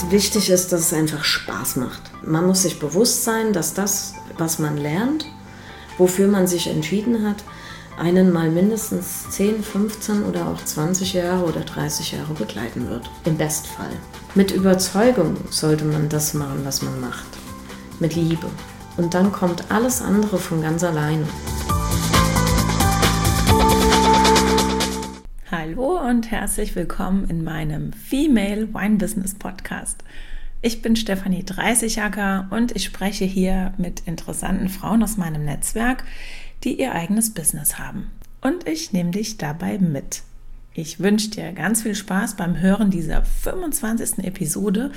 wichtig ist, dass es einfach Spaß macht. Man muss sich bewusst sein, dass das, was man lernt, wofür man sich entschieden hat, einen mal mindestens 10, 15 oder auch 20 Jahre oder 30 Jahre begleiten wird. Im Bestfall. Mit Überzeugung sollte man das machen, was man macht. Mit Liebe. Und dann kommt alles andere von ganz alleine. Hallo und herzlich willkommen in meinem Female Wine Business Podcast. Ich bin Stefanie Dreißigacker und ich spreche hier mit interessanten Frauen aus meinem Netzwerk, die ihr eigenes Business haben. Und ich nehme dich dabei mit. Ich wünsche dir ganz viel Spaß beim Hören dieser 25. Episode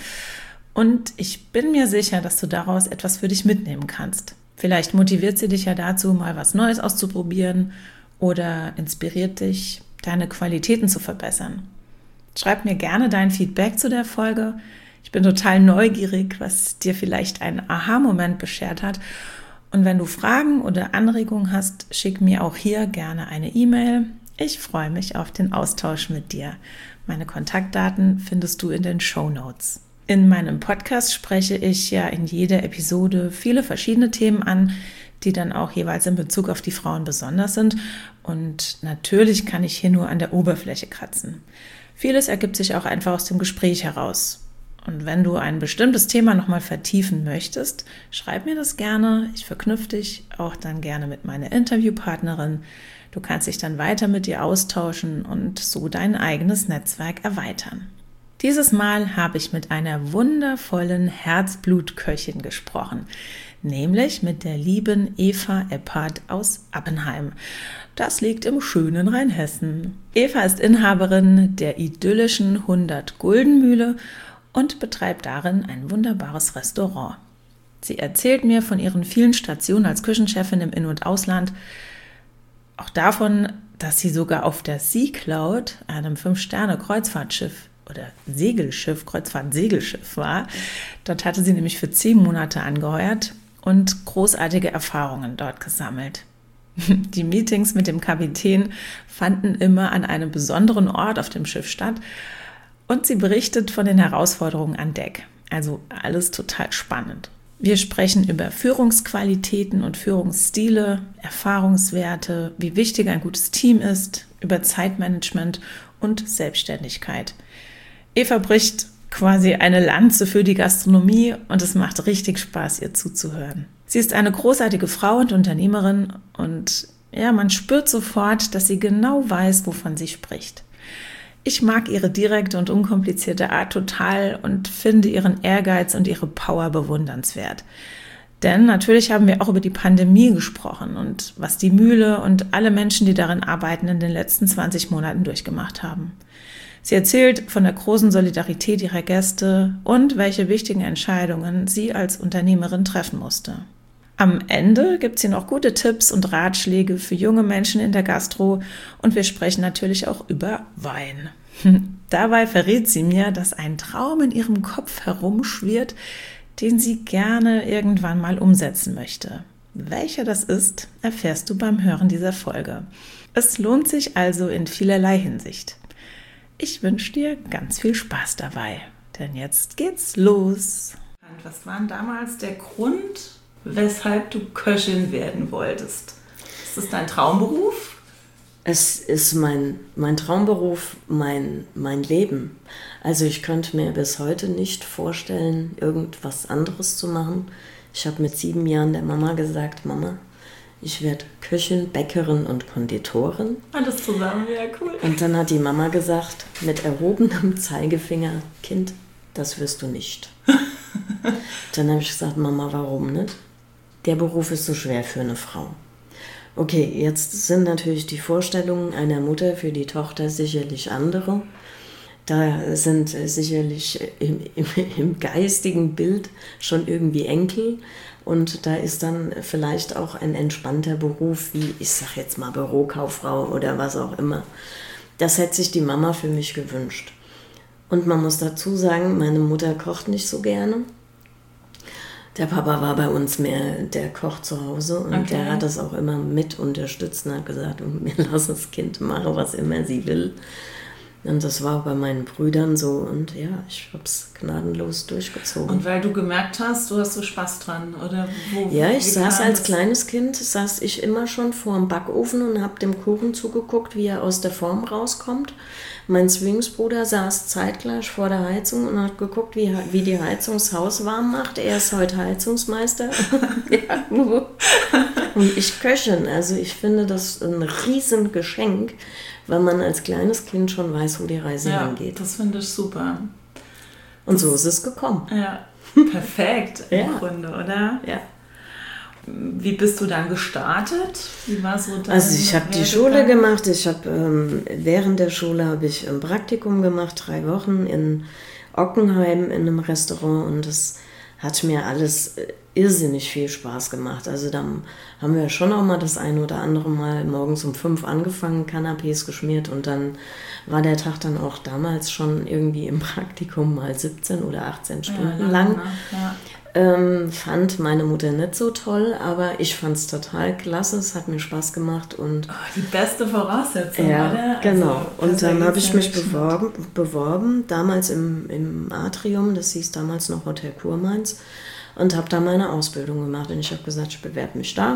und ich bin mir sicher, dass du daraus etwas für dich mitnehmen kannst. Vielleicht motiviert sie dich ja dazu, mal was Neues auszuprobieren oder inspiriert dich, deine Qualitäten zu verbessern. Schreib mir gerne dein Feedback zu der Folge. Ich bin total neugierig, was dir vielleicht einen Aha-Moment beschert hat. Und wenn du Fragen oder Anregungen hast, schick mir auch hier gerne eine E-Mail. Ich freue mich auf den Austausch mit dir. Meine Kontaktdaten findest du in den Shownotes. In meinem Podcast spreche ich ja in jeder Episode viele verschiedene Themen an, die dann auch jeweils in Bezug auf die Frauen besonders sind. Und natürlich kann ich hier nur an der Oberfläche kratzen. Vieles ergibt sich auch einfach aus dem Gespräch heraus. Und wenn du ein bestimmtes Thema nochmal vertiefen möchtest, schreib mir das gerne. Ich verknüpfe dich auch dann gerne mit meiner Interviewpartnerin. Du kannst dich dann weiter mit ihr austauschen und so dein eigenes Netzwerk erweitern. Dieses Mal habe ich mit einer wundervollen Herzblutköchin gesprochen, nämlich mit der lieben Eva Eppert aus Appenheim. Das liegt im schönen Rheinhessen. Eva ist Inhaberin der idyllischen 100 Guldenmühle und betreibt darin ein wunderbares Restaurant. Sie erzählt mir von ihren vielen Stationen als Küchenchefin im In- und Ausland, auch davon, dass sie sogar auf der Sea Cloud, einem 5-Sterne-Kreuzfahrtschiff oder Segelschiff, Kreuzfahrt-Segelschiff war. Dort hatte sie nämlich für 10 Monate angeheuert und großartige Erfahrungen dort gesammelt. Die Meetings mit dem Kapitän fanden immer an einem besonderen Ort auf dem Schiff statt und sie berichtet von den Herausforderungen an Deck. Also alles total spannend. Wir sprechen über Führungsqualitäten und Führungsstile, Erfahrungswerte, wie wichtig ein gutes Team ist, über Zeitmanagement und Selbstständigkeit. Eva bricht quasi eine Lanze für die Gastronomie und es macht richtig Spaß, ihr zuzuhören. Sie ist eine großartige Frau und Unternehmerin und ja, man spürt sofort, dass sie genau weiß, wovon sie spricht. Ich mag ihre direkte und unkomplizierte Art total und finde ihren Ehrgeiz und ihre Power bewundernswert. Denn natürlich haben wir auch über die Pandemie gesprochen und was die Mühle und alle Menschen, die darin arbeiten, in den letzten 20 Monaten durchgemacht haben. Sie erzählt von der großen Solidarität ihrer Gäste und welche wichtigen Entscheidungen sie als Unternehmerin treffen musste. Am Ende gibt sie noch gute Tipps und Ratschläge für junge Menschen in der Gastro und wir sprechen natürlich auch über Wein. Dabei verrät sie mir, dass ein Traum in ihrem Kopf herumschwirrt, den sie gerne irgendwann mal umsetzen möchte. Welcher das ist, erfährst du beim Hören dieser Folge. Es lohnt sich also in vielerlei Hinsicht. Ich wünsche dir ganz viel Spaß dabei, denn jetzt geht's los. Was war denn damals der Grund, weshalb du Köchin werden wolltest? Ist das dein Traumberuf? Es ist mein Traumberuf, mein Leben. Also ich könnte mir bis heute nicht vorstellen, irgendwas anderes zu machen. Ich habe mit 7 Jahren der Mama gesagt, Mama, ich werde Köchin, Bäckerin und Konditorin. Alles zusammen, ja cool. Und dann hat die Mama gesagt, mit erhobenem Zeigefinger, Kind, das wirst du nicht. Dann habe ich gesagt, Mama, warum nicht? Der Beruf ist so schwer für eine Frau. Okay, jetzt sind natürlich die Vorstellungen einer Mutter für die Tochter sicherlich andere. Da sind sicherlich im geistigen Bild schon irgendwie Enkel und da ist dann vielleicht auch ein entspannter Beruf wie, ich sag jetzt mal Bürokauffrau oder was auch immer. Das hätte sich die Mama für mich gewünscht. Und man muss dazu sagen, meine Mutter kocht nicht so gerne. Der Papa war bei uns mehr der Koch zu Hause und der hat das auch immer mit unterstützt und hat gesagt, wir lassen das Kind machen, was immer sie will. Und das war bei meinen Brüdern so und ja, ich habe es gnadenlos durchgezogen. Und weil du gemerkt hast, du hast so Spaß dran, oder? Ja, ich saß als kleines Kind, saß ich immer schon vor dem Backofen und habe dem Kuchen zugeguckt, wie er aus der Form rauskommt. Mein Zwillingsbruder saß zeitgleich vor der Heizung und hat geguckt, wie die Heizung das Haus warm macht. Er ist heute Heizungsmeister. Ja. Und ich Köchin. Also ich finde das ein Riesengeschenk, weil man als kleines Kind schon weiß, wo die Reise hingeht. Das finde ich super. Und so ist es gekommen. Ja, perfekt im Grunde, oder? Ja. Wie bist du dann gestartet? Wie war so dein Also ich habe die Schule gemacht. Ich habe während der Schule habe ich ein Praktikum gemacht, 3 Wochen in Ockenheim in einem Restaurant und das hat mir alles irrsinnig viel Spaß gemacht. Also da haben wir schon auch mal das ein oder andere Mal morgens um 5 angefangen, Canapés geschmiert und dann war der Tag dann auch damals schon irgendwie im Praktikum mal 17 oder 18 Stunden lang. Ja. Fand meine Mutter nicht so toll, aber ich fand es total klasse, es hat mir Spaß gemacht. Und die beste Voraussetzung, ja, oder? Genau. Und dann habe ich mich beworben, damals im Atrium, das hieß damals noch Hotel Kurmainz, und habe da meine Ausbildung gemacht. Und ich habe gesagt, ich bewerbe mich da.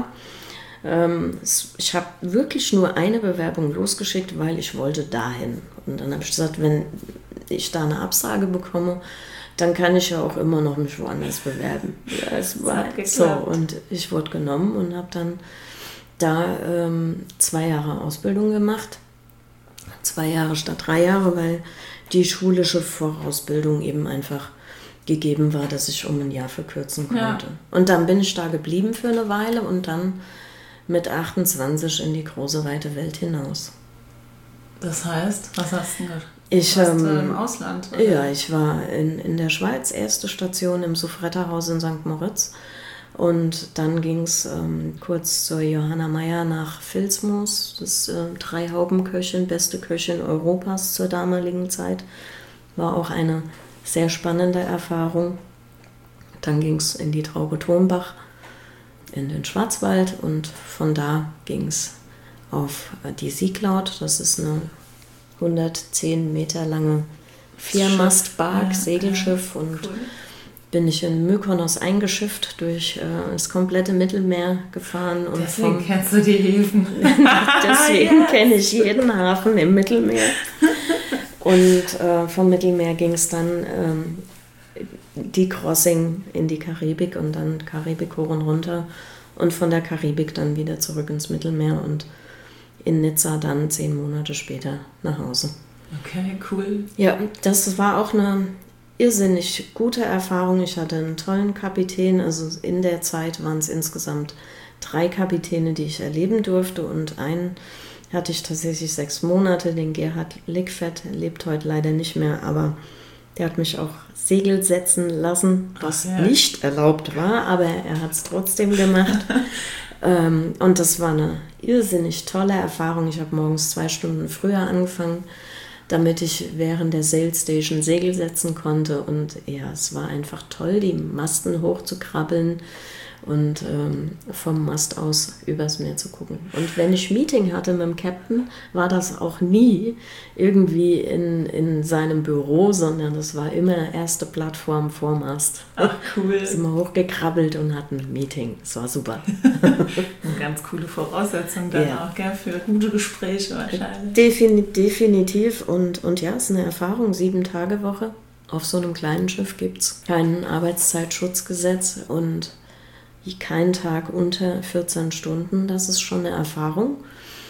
Ich habe wirklich nur eine Bewerbung losgeschickt, weil ich wollte dahin. Und dann habe ich gesagt, wenn ich da eine Absage bekomme, dann kann ich ja auch immer noch mich woanders bewerben. Ja, es war so. Und ich wurde genommen und habe dann da 2 Jahre Ausbildung gemacht. 2 Jahre statt 3 Jahre, weil die schulische Vorausbildung eben einfach gegeben war, dass ich um ein Jahr verkürzen konnte. Ja. Und dann bin ich da geblieben für eine Weile und dann mit 28 in die große, weite Welt hinaus. Das heißt, was hast du denn im Ausland? Oder? Ja, ich war in der Schweiz, erste Station im Souffretterhaus in St. Moritz. Und dann ging es kurz zur Johanna Meyer nach Vilsmos. Das ist 3-Hauben-Köchin, beste Köchin Europas zur damaligen Zeit. War auch eine sehr spannende Erfahrung. Dann ging es in die Traube Thonbach in den Schwarzwald und von da ging es auf die Sieglaut. Das ist eine 110 Meter lange 4-Mast-Bark, Segelschiff und cool. Bin ich in Mykonos eingeschifft, durch das komplette Mittelmeer gefahren. Und deswegen kennst du die Häfen. Deswegen kenne ich jeden Hafen im Mittelmeer. Und vom Mittelmeer ging es dann die Crossing in die Karibik und dann Karibik hoch und runter und von der Karibik dann wieder zurück ins Mittelmeer und in Nizza dann 10 Monate später nach Hause. Okay, cool. Ja, das war auch eine irrsinnig gute Erfahrung. Ich hatte einen tollen Kapitän, also in der Zeit waren es insgesamt 3 Kapitäne, die ich erleben durfte und einen hatte ich tatsächlich 6 Monate, den Gerhard Lickfett, lebt heute leider nicht mehr, aber der hat mich auch Segel setzen lassen, was nicht erlaubt war, aber er hat es trotzdem gemacht. Und das war eine irrsinnig tolle Erfahrung. Ich habe morgens 2 Stunden früher angefangen, damit ich während der Sail Station Segel setzen konnte. Und ja, es war einfach toll, die Masten hochzukrabbeln und vom Mast aus übers Meer zu gucken. Und wenn ich Meeting hatte mit dem Captain, war das auch nie irgendwie in seinem Büro, sondern das war immer erste Plattform vor Mast. Ach, cool. Sind wir hochgekrabbelt und hatten ein Meeting. Das war super. Eine ganz coole Voraussetzung dann auch, gell, für gute Gespräche wahrscheinlich. Definitiv. Und ja, es ist eine Erfahrung, 7-Tage-Woche. Auf so einem kleinen Schiff gibt es kein Arbeitszeitschutzgesetz und keinen Tag unter 14 Stunden, das ist schon eine Erfahrung.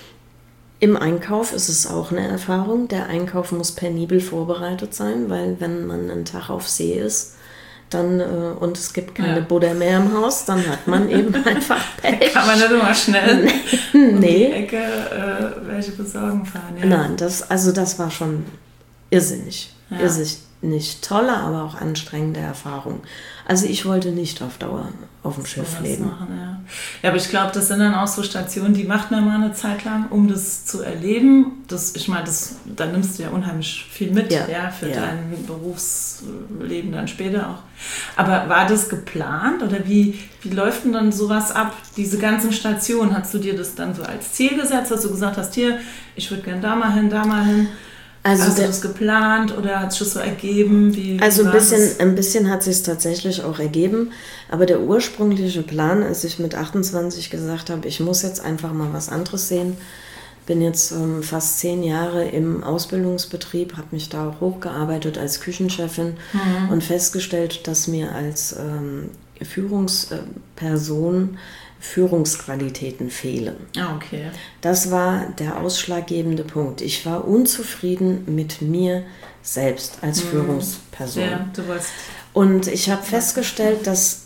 Im Einkauf ist es auch eine Erfahrung. Der Einkauf muss penibel vorbereitet sein, weil wenn man einen Tag auf See ist dann, und es gibt keine Buddha mehr im Haus, dann hat man eben einfach Pech. Kann man nicht immer schnell um die Ecke welche besorgen fahren. Ja. Nein, das war schon irrsinnig. Irrsinnig tolle, aber auch anstrengende Erfahrung. Also ich wollte nicht auf Dauer auf dem Schiff leben. Machen, ja, aber ich glaube, das sind dann auch so Stationen, die macht man mal eine Zeit lang, um das zu erleben. Ich meine, da nimmst du ja unheimlich viel mit für dein Berufsleben dann später auch. Aber war das geplant oder wie läuft denn dann sowas ab, diese ganzen Stationen? Hast du dir das dann so als Ziel gesetzt, dass du gesagt hast, hier, ich würde gerne da mal hin, Also hast du das geplant oder hat es sich so ergeben? Ein bisschen hat sich es tatsächlich auch ergeben, aber der ursprüngliche Plan, als ich mit 28 gesagt habe, ich muss jetzt einfach mal was anderes sehen, bin jetzt fast 10 Jahre im Ausbildungsbetrieb, habe mich da auch hochgearbeitet als Küchenchefin und festgestellt, dass mir als Führungsperson Führungsqualitäten fehlen. Okay. Das war der ausschlaggebende Punkt. Ich war unzufrieden mit mir selbst als Führungsperson. Ja, du warst. Und ich habe festgestellt, dass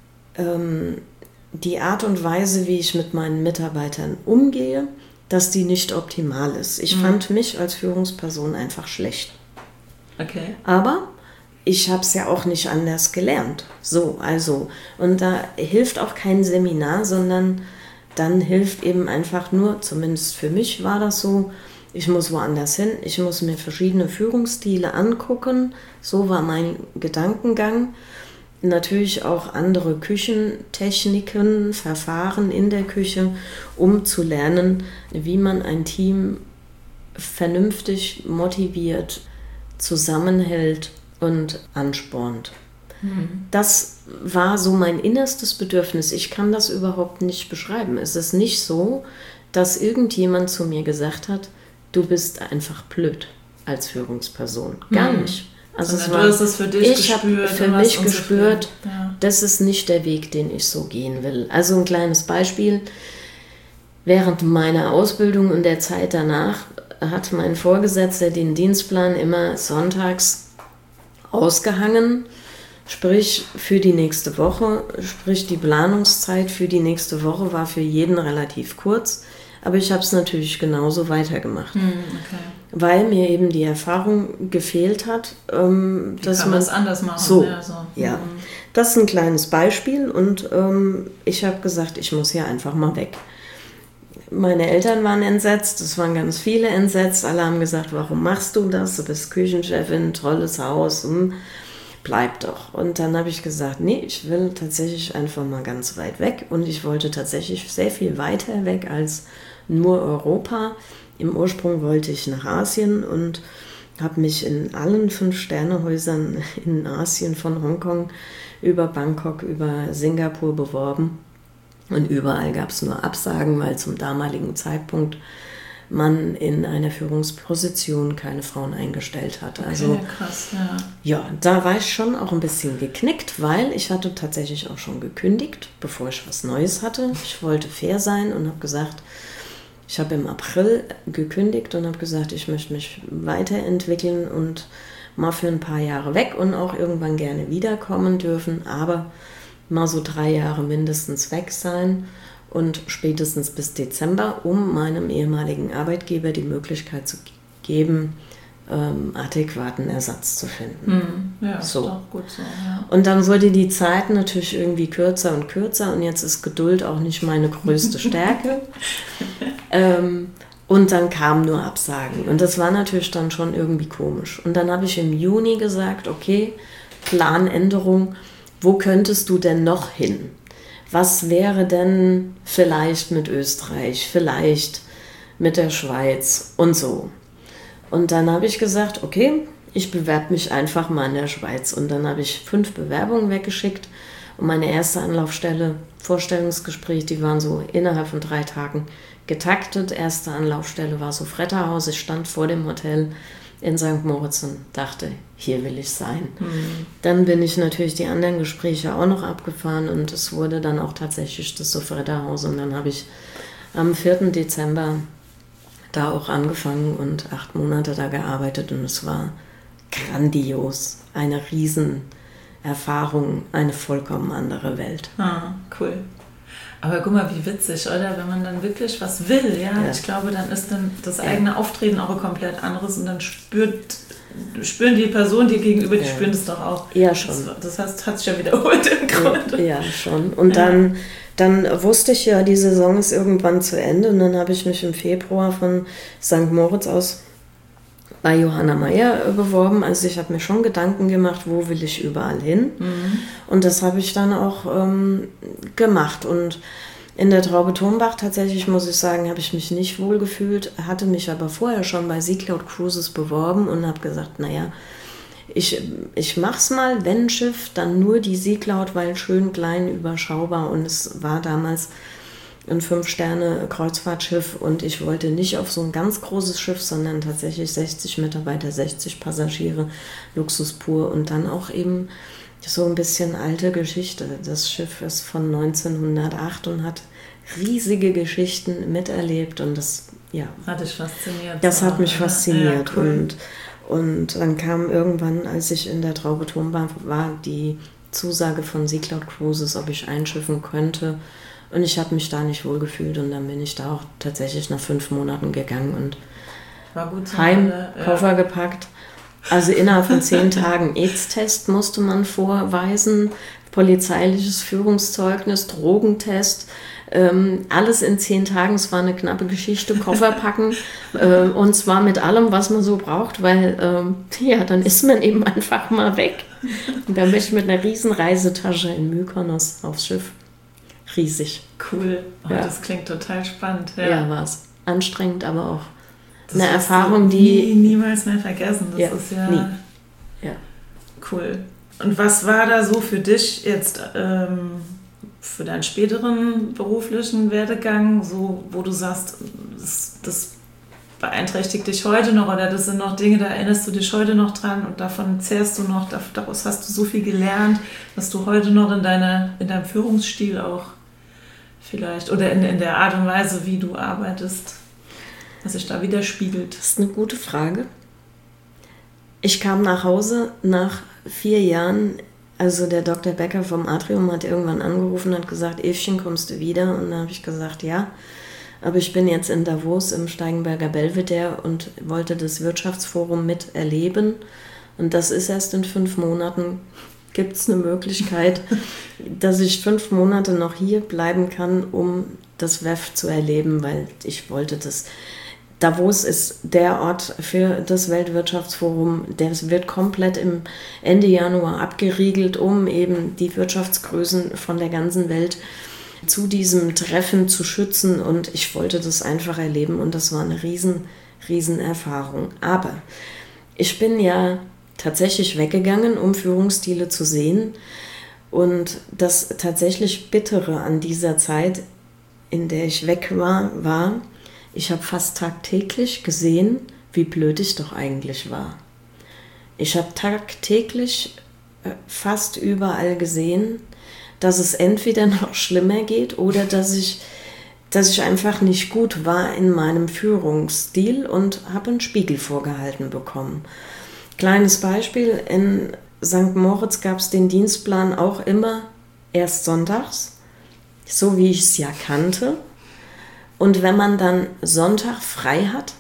die Art und Weise, wie ich mit meinen Mitarbeitern umgehe, dass die nicht optimal ist. Ich fand mich als Führungsperson einfach schlecht. Okay. Aber ich habe es ja auch nicht anders gelernt. Und da hilft auch kein Seminar, sondern dann hilft eben einfach nur, zumindest für mich war das so, ich muss woanders hin, ich muss mir verschiedene Führungsstile angucken. So war mein Gedankengang. Natürlich auch andere Küchentechniken, Verfahren in der Küche, um zu lernen, wie man ein Team vernünftig motiviert, zusammenhält und anspornt. Das war so mein innerstes Bedürfnis. Ich kann das überhaupt nicht beschreiben. Es ist nicht so, dass irgendjemand zu mir gesagt hat, du bist einfach blöd als Führungsperson. Gar nicht. Also du hast es für dich gespürt. Ich habe für mich gespürt, das ist nicht der Weg, den ich so gehen will. Also ein kleines Beispiel. Während meiner Ausbildung und der Zeit danach hat mein Vorgesetzter den Dienstplan immer sonntags ausgehangen, sprich für die nächste Woche, sprich die Planungszeit für die nächste Woche war für jeden relativ kurz, aber ich habe es natürlich genauso weitergemacht, weil mir eben die Erfahrung gefehlt hat, dass man es anders machen. Ja. Das ist ein kleines Beispiel und ich habe gesagt, ich muss hier einfach mal weg. Meine Eltern waren entsetzt, es waren ganz viele entsetzt, alle haben gesagt, warum machst du das? Du bist Küchenchefin, tolles Haus, bleib doch. Und dann habe ich gesagt, nee, ich will tatsächlich einfach mal ganz weit weg und ich wollte tatsächlich sehr viel weiter weg als nur Europa. Im Ursprung wollte ich nach Asien und habe mich in allen 5-Sterne-Häusern in Asien, von Hongkong über Bangkok, über Singapur beworben. Und überall gab es nur Absagen, weil zum damaligen Zeitpunkt man in einer Führungsposition keine Frauen eingestellt hatte. Okay, also krass, ja, da war ich schon auch ein bisschen geknickt, weil ich hatte tatsächlich auch schon gekündigt, bevor ich was Neues hatte. Ich wollte fair sein und habe gesagt, ich habe im April gekündigt und habe gesagt, ich möchte mich weiterentwickeln und mal für ein paar Jahre weg und auch irgendwann gerne wiederkommen dürfen, aber mal so 3 Jahre mindestens weg sein und spätestens bis Dezember, um meinem ehemaligen Arbeitgeber die Möglichkeit zu geben, adäquaten Ersatz zu finden. Ja, so. Ist doch gut so. Ja. Und dann wurde die Zeit natürlich irgendwie kürzer und kürzer und jetzt ist Geduld auch nicht meine größte Stärke. Und dann kamen nur Absagen und das war natürlich dann schon irgendwie komisch. Und dann habe ich im Juni gesagt, okay, Planänderung, wo könntest du denn noch hin? Was wäre denn vielleicht mit Österreich, vielleicht mit der Schweiz und so? Und dann habe ich gesagt, okay, ich bewerbe mich einfach mal in der Schweiz. Und dann habe ich 5 Bewerbungen weggeschickt und meine erste Anlaufstelle, Vorstellungsgespräch, die waren so innerhalb von 3 Tagen getaktet. Erste Anlaufstelle war so Fretterhaus. Ich stand vor dem Hotel in St. Moritz und dachte, hier will ich sein. Dann bin ich natürlich die anderen Gespräche auch noch abgefahren und es wurde dann auch tatsächlich das Sofretterhaus und dann habe ich am 4. Dezember da auch angefangen und 8 Monate da gearbeitet und es war grandios, eine Riesenerfahrung, eine vollkommen andere Welt. Cool. Aber guck mal, wie witzig, oder? Wenn man dann wirklich was will, ja. Ich glaube, dann ist dann das eigene Auftreten auch ein komplett anderes und dann spüren die Personen dir gegenüber, die spüren das doch auch. Ja, schon. Das heißt, hat sich ja wiederholt im Grunde. Ja, schon. Und dann wusste ich ja, die Saison ist irgendwann zu Ende und dann habe ich mich im Februar von St. Moritz aus bei Johanna Meyer beworben. Also ich habe mir schon Gedanken gemacht, wo will ich überall hin. Und das habe ich dann auch gemacht. Und In der Traube Turmbach tatsächlich, muss ich sagen, habe ich mich nicht wohl gefühlt, hatte mich aber vorher schon bei Sea Cloud Cruises beworben und habe gesagt, naja, ich mach's mal, wenn ein Schiff, dann nur die Sea Cloud, weil schön klein, überschaubar und es war damals ein 5-Sterne-Kreuzfahrtschiff und ich wollte nicht auf so ein ganz großes Schiff, sondern tatsächlich 60 Mitarbeiter, 60 Passagiere, Luxus pur und dann auch eben so ein bisschen alte Geschichte. Das Schiff ist von 1908 und hat riesige Geschichten miterlebt und das, ja. Hat dich fasziniert. Das hat mich fasziniert. Ja, cool. Und dann kam irgendwann, als ich in der Traube Turmbach war, die Zusage von Sea Cloud Cruises, ob ich einschiffen könnte. Und ich habe mich da nicht wohl gefühlt und dann bin ich da auch tatsächlich nach 5 Monaten gegangen und war gut Koffer gepackt. Also innerhalb von 10 Tagen AIDS-Test musste man vorweisen, polizeiliches Führungszeugnis, Drogentest, alles in 10 Tagen. Es war eine knappe Geschichte, Koffer packen und zwar mit allem, was man so braucht, weil dann ist man eben einfach mal weg. Und dann bin ich mit einer riesen Reisetasche in Mykonos aufs Schiff. Riesig. Cool. Oh, ja. Das klingt total spannend. Ja, war es. Anstrengend, aber auch eine Erfahrung, die... niemals mehr vergessen. Das ist nie. Ja. Cool. Und was war da so für dich jetzt für deinen späteren beruflichen Werdegang, so wo du sagst, das beeinträchtigt dich heute noch oder das sind noch Dinge, da erinnerst du dich heute noch dran und davon zehrst du noch, daraus hast du so viel gelernt, dass du heute noch in deinem Führungsstil auch vielleicht oder in der Art und Weise, wie du arbeitest, was sich da widerspiegelt? Das ist eine gute Frage. Ich kam nach Hause nach 4 Jahren, also der Dr. Becker vom Atrium hat irgendwann angerufen und hat gesagt, Evchen, kommst du wieder? Und dann habe ich gesagt, ja. Aber ich bin jetzt in Davos im Steigenberger Belvedere und wollte das Wirtschaftsforum miterleben. Und das ist erst in 5 Monaten. Gibt es eine Möglichkeit, dass ich 5 Monate noch hier bleiben kann, um das WEF zu erleben, weil ich wollte das. Davos ist der Ort für das Weltwirtschaftsforum. Das wird komplett im Ende Januar abgeriegelt, um eben die Wirtschaftsgrößen von der ganzen Welt zu diesem Treffen zu schützen und ich wollte das einfach erleben und das war eine riesen Erfahrung. Aber ich bin ja tatsächlich weggegangen, um Führungsstile zu sehen und das tatsächlich Bittere an dieser Zeit, in der ich weg war, ich habe fast tagtäglich gesehen, wie blöd ich doch eigentlich war. Ich habe tagtäglich fast überall gesehen, dass es entweder noch schlimmer geht oder dass ich einfach nicht gut war in meinem Führungsstil und habe einen Spiegel vorgehalten bekommen. Kleines Beispiel, in St. Moritz gab es den Dienstplan auch immer erst sonntags, so wie ich es ja kannte. Und wenn man dann Sonntag frei hat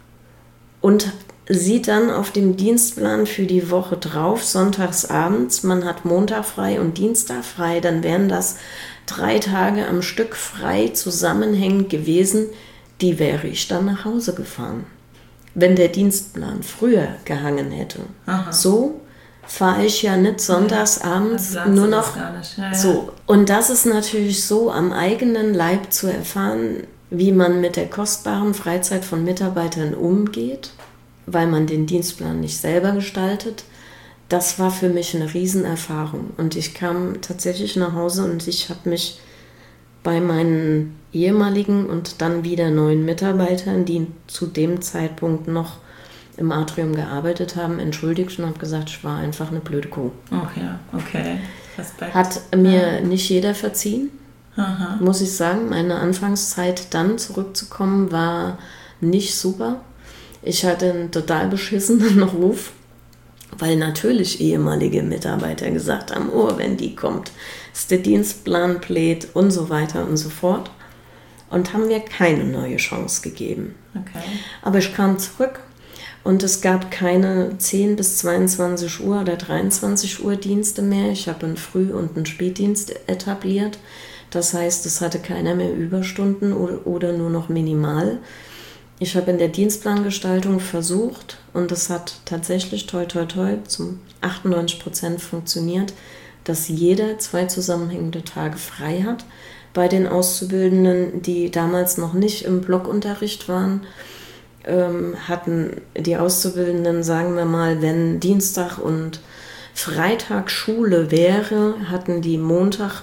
und sieht dann auf dem Dienstplan für die Woche drauf, sonntags abends, man hat Montag frei und Dienstag frei, dann wären das 3 Tage am Stück frei zusammenhängend gewesen, die wäre ich dann nach Hause gefahren, wenn der Dienstplan früher gehangen hätte. Aha. So fahre ich ja nicht sonntags abends nur noch so. Und das ist natürlich so am eigenen Leib zu erfahren, wie man mit der kostbaren Freizeit von Mitarbeitern umgeht, weil man den Dienstplan nicht selber gestaltet. Das war für mich eine Riesenerfahrung. Und ich kam tatsächlich nach Hause und ich habe mich bei meinen ehemaligen und dann wieder neuen Mitarbeitern, die zu dem Zeitpunkt noch im Atrium gearbeitet haben, entschuldigt und habe gesagt, ich war einfach eine blöde Kuh. Ach ja, okay. Respekt. Hat mir nicht jeder verziehen, Aha. muss ich sagen. Meine Anfangszeit dann zurückzukommen war nicht super. Ich hatte einen total beschissenen Ruf, weil natürlich ehemalige Mitarbeiter gesagt haben, oh, wenn die kommt, ist der Dienstplan blöd und so weiter und so fort. Und haben mir keine neue Chance gegeben. Okay. Aber ich kam zurück und es gab keine 10 bis 22 Uhr oder 23 Uhr Dienste mehr. Ich habe einen Früh- und einen Spätdienst etabliert. Das heißt, es hatte keiner mehr Überstunden oder nur noch minimal. Ich habe in der Dienstplangestaltung versucht und das hat tatsächlich toi toi toi zum 98% funktioniert, dass jeder 2 zusammenhängende Tage frei hat, bei den Auszubildenden, die damals noch nicht im Blockunterricht waren, hatten die Auszubildenden, sagen wir mal, wenn Dienstag und Freitag Schule wäre, hatten die Montag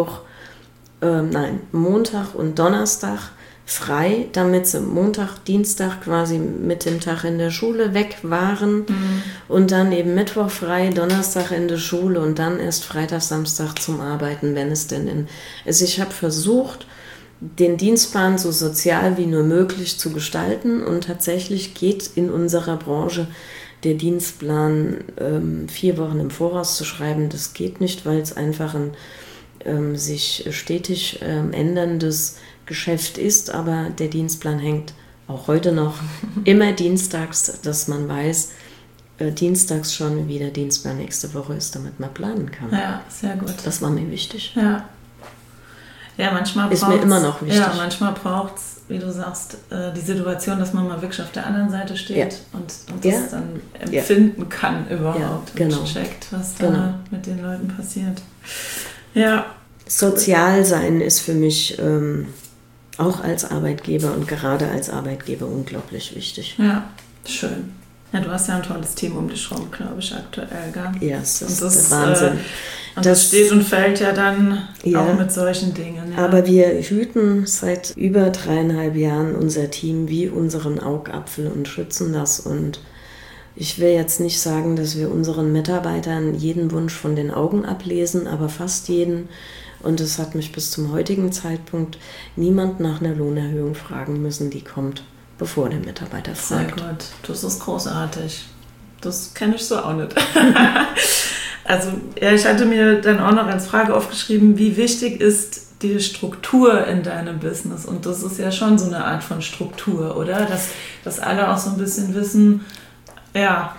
und Donnerstag frei, damit sie Montag, Dienstag quasi mit dem Tag in der Schule weg waren und dann eben Mittwoch frei, Donnerstag in der Schule und dann erst Freitag, Samstag zum Arbeiten, wenn es denn also ich habe versucht, den Dienstplan so sozial wie nur möglich zu gestalten und tatsächlich geht in unserer Branche der Dienstplan 4 Wochen im Voraus zu schreiben. Das geht nicht, weil es einfach ein sich stetig änderndes Geschäft ist, aber der Dienstplan hängt auch heute noch immer dienstags, dass man weiß, dienstags schon, wie der Dienstplan nächste Woche ist, damit man planen kann. Ja, sehr gut. Das war mir wichtig. Ja, manchmal ist mir immer noch wichtig. Ja, manchmal braucht es, wie du sagst, die Situation, dass man mal wirklich auf der anderen Seite steht und das dann empfinden kann überhaupt und checkt, was da mit den Leuten passiert. Ja. Sozial sein ist für mich auch als Arbeitgeber und gerade als Arbeitgeber unglaublich wichtig. Ja, schön. Ja, du hast ja ein tolles Team um dich rum, glaube ich, aktuell, gell? Ja, das ist der Wahnsinn. Und das steht und fällt ja dann auch mit solchen Dingen. Ja. Aber wir hüten seit über 3,5 Jahren unser Team wie unseren Augapfel und schützen das. Und ich will jetzt nicht sagen, dass wir unseren Mitarbeitern jeden Wunsch von den Augen ablesen, aber fast jeden. Und es hat mich bis zum heutigen Zeitpunkt niemand nach einer Lohnerhöhung fragen müssen, die kommt, bevor der Mitarbeiter fragt. Sehr gut, das ist großartig. Das kenne ich so auch nicht. Also ja, ich hatte mir dann auch noch als Frage aufgeschrieben, wie wichtig ist die Struktur in deinem Business? Und das ist ja schon so eine Art von Struktur, oder? Dass alle auch so ein bisschen wissen, ja,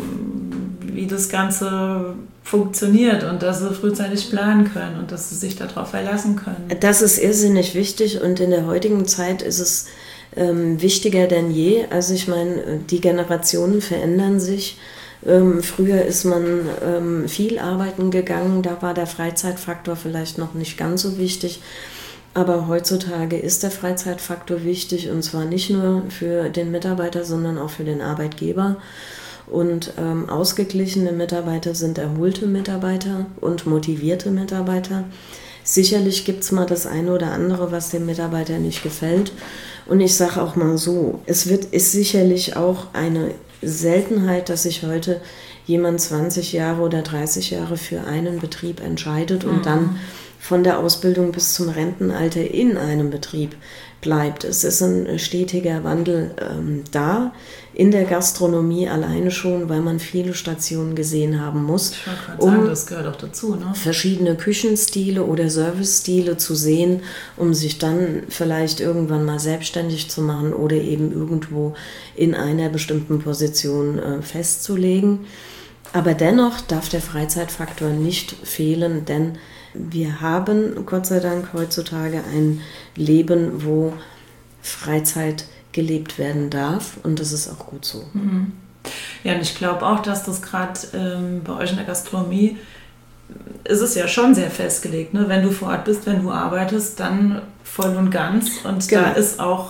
wie das Ganze funktioniert und dass sie frühzeitig planen können und dass sie sich darauf verlassen können. Das ist irrsinnig wichtig und in der heutigen Zeit ist es wichtiger denn je. Also ich meine, die Generationen verändern sich. Früher ist man viel arbeiten gegangen, da war der Freizeitfaktor vielleicht noch nicht ganz so wichtig. Aber heutzutage ist der Freizeitfaktor wichtig und zwar nicht nur für den Mitarbeiter, sondern auch für den Arbeitgeber. Und ausgeglichene Mitarbeiter sind erholte Mitarbeiter und motivierte Mitarbeiter. Sicherlich gibt es mal das eine oder andere, was dem Mitarbeiter nicht gefällt. Und ich sage auch mal so, ist sicherlich auch eine Seltenheit, dass sich heute jemand 20 Jahre oder 30 Jahre für einen Betrieb entscheidet und dann von der Ausbildung bis zum Rentenalter in einem Betrieb bleibt. Es ist ein stetiger Wandel da, in der Gastronomie alleine schon, weil man viele Stationen gesehen haben muss, um das gehört auch dazu, ne? Verschiedene Küchenstile oder Servicestile zu sehen, um sich dann vielleicht irgendwann mal selbstständig zu machen oder eben irgendwo in einer bestimmten Position festzulegen. Aber dennoch darf der Freizeitfaktor nicht fehlen, denn wir haben Gott sei Dank heutzutage ein Leben, wo Freizeit gelebt werden darf und das ist auch gut so. Ja, und ich glaube auch, dass das gerade bei euch in der Gastronomie ist es ja schon sehr festgelegt, ne? Wenn du vor Ort bist, wenn du arbeitest, dann voll und ganz und da ist auch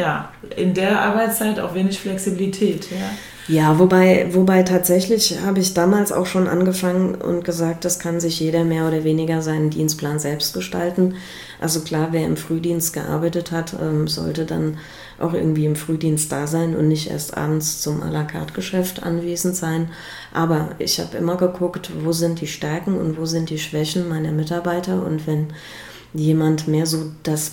in der Arbeitszeit auch wenig Flexibilität. Ja, wobei tatsächlich habe ich damals auch schon angefangen und gesagt, das kann sich jeder mehr oder weniger seinen Dienstplan selbst gestalten. Also klar, wer im Frühdienst gearbeitet hat, sollte dann auch irgendwie im Frühdienst da sein und nicht erst abends zum à la carte Geschäft anwesend sein. Aber ich habe immer geguckt, wo sind die Stärken und wo sind die Schwächen meiner Mitarbeiter und wenn jemand mehr so das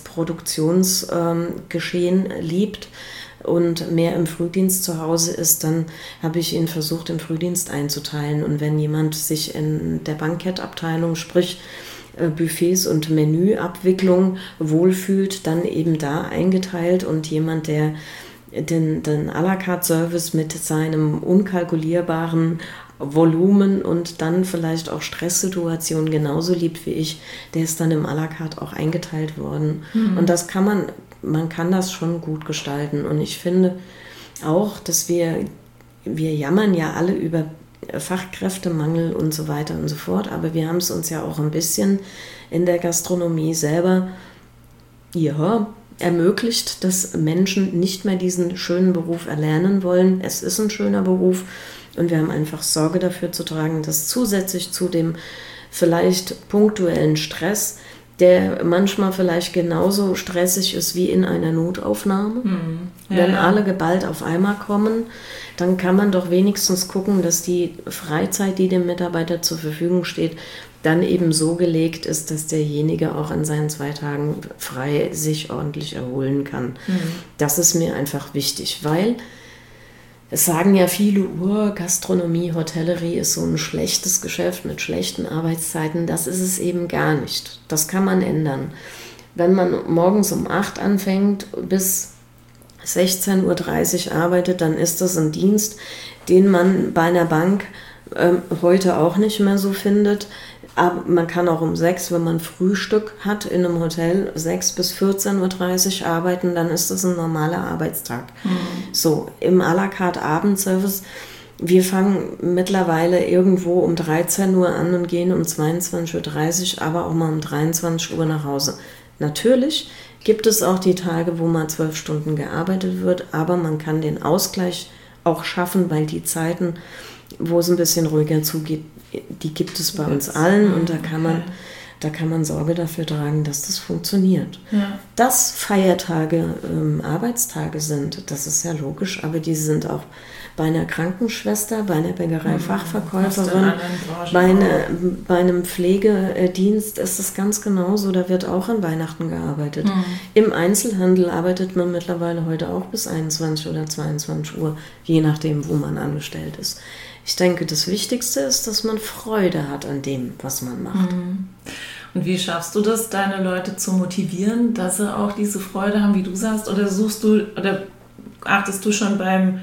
Produktionsgeschehen liebt und mehr im Frühdienst zu Hause ist, dann habe ich ihn versucht, im Frühdienst einzuteilen. Und wenn jemand sich in der Bankettabteilung, sprich Buffets und Menüabwicklung wohlfühlt, dann eben da eingeteilt und jemand, der den à la carte Service mit seinem unkalkulierbaren Volumen und dann vielleicht auch Stresssituationen genauso liebt wie ich, der ist dann im à la carte auch eingeteilt worden. Und das kann man kann das schon gut gestalten. Und ich finde auch, dass wir jammern ja alle über Fachkräftemangel und so weiter und so fort, aber wir haben es uns ja auch ein bisschen in der Gastronomie selber ja, ermöglicht, dass Menschen nicht mehr diesen schönen Beruf erlernen wollen. Es ist ein schöner Beruf und wir haben einfach Sorge dafür zu tragen, dass zusätzlich zu dem vielleicht punktuellen Stress, der manchmal vielleicht genauso stressig ist wie in einer Notaufnahme. Wenn alle geballt auf einmal kommen, dann kann man doch wenigstens gucken, dass die Freizeit, die dem Mitarbeiter zur Verfügung steht, dann eben so gelegt ist, dass derjenige auch an seinen 2 Tagen frei sich ordentlich erholen kann. Das ist mir einfach wichtig, weil es sagen ja viele, Gastronomie, Hotellerie ist so ein schlechtes Geschäft mit schlechten Arbeitszeiten. Das ist es eben gar nicht. Das kann man ändern. Wenn man morgens um 8 anfängt bis 16:30 Uhr arbeitet, dann ist das ein Dienst, den man bei einer Bank heute auch nicht mehr so findet. Aber man kann auch um 6, wenn man Frühstück hat in einem Hotel, 6 bis 14:30 Uhr arbeiten, dann ist das ein normaler Arbeitstag. So, im à la carte Abendservice, wir fangen mittlerweile irgendwo um 13 Uhr an und gehen um 22:30 Uhr, aber auch mal um 23 Uhr nach Hause. Natürlich gibt es auch die Tage, wo mal 12 Stunden gearbeitet wird, aber man kann den Ausgleich auch schaffen, weil die Zeiten, wo es ein bisschen ruhiger zugeht, die gibt es bei uns allen und da kann man Sorge dafür tragen, dass das funktioniert. Ja. Dass Feiertage Arbeitstage sind, das ist ja logisch, aber die sind auch bei einer Krankenschwester, bei einer Bäckerei-Fachverkäuferin, bei einem Pflegedienst ist es ganz genauso, da wird auch an Weihnachten gearbeitet. Im Einzelhandel arbeitet man mittlerweile heute auch bis 21 oder 22 Uhr, je nachdem, wo man angestellt ist. Ich denke, das Wichtigste ist, dass man Freude hat an dem, was man macht. Und wie schaffst du das, deine Leute zu motivieren, dass sie auch diese Freude haben, wie du sagst? Oder achtest du schon beim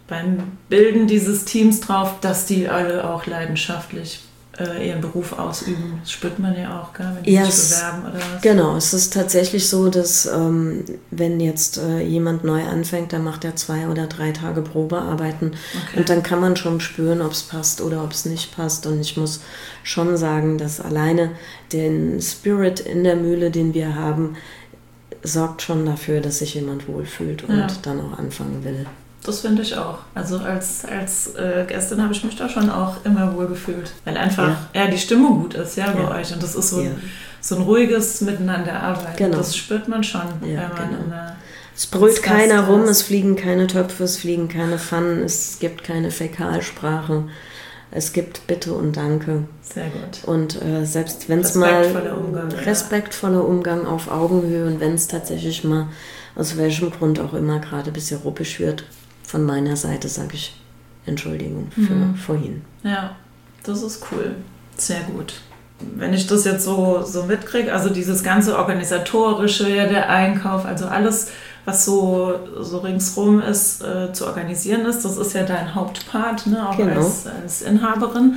Bilden dieses Teams drauf, dass die alle auch leidenschaftlich ihren Beruf ausüben? Das spürt man ja auch, gell, wenn die sich bewerben oder was. Genau, es ist tatsächlich so, dass wenn jetzt jemand neu anfängt, dann macht er 2 oder 3 Tage Probearbeiten und dann kann man schon spüren, ob es passt oder ob es nicht passt. Und ich muss schon sagen, dass alleine den Spirit in der Mühle, den wir haben, sorgt schon dafür, dass sich jemand wohlfühlt und dann auch anfangen will. Das finde ich auch. Also als Gästin habe ich mich da schon auch immer wohl gefühlt. Weil einfach die Stimmung gut ist bei euch. Und das ist so ein ruhiges Miteinanderarbeiten. Genau. Das spürt man schon, wenn man es brüllt keiner rum, es fliegen keine Töpfe, es fliegen keine Pfannen, es gibt keine Fäkalsprache. Es gibt Bitte und Danke. Sehr gut. Und selbst wenn es mal respektvoller Umgang auf Augenhöhe und wenn es tatsächlich mal aus welchem Grund auch immer gerade ein bisschen ruppig wird, von meiner Seite sage ich Entschuldigung für vorhin. Ja, das ist cool. Sehr gut. Wenn ich das jetzt so mitkriege, also dieses ganze Organisatorische, der Einkauf, also alles, was so ringsrum ist, zu organisieren ist, das ist ja dein Hauptpart, ne? Auch als Inhaberin.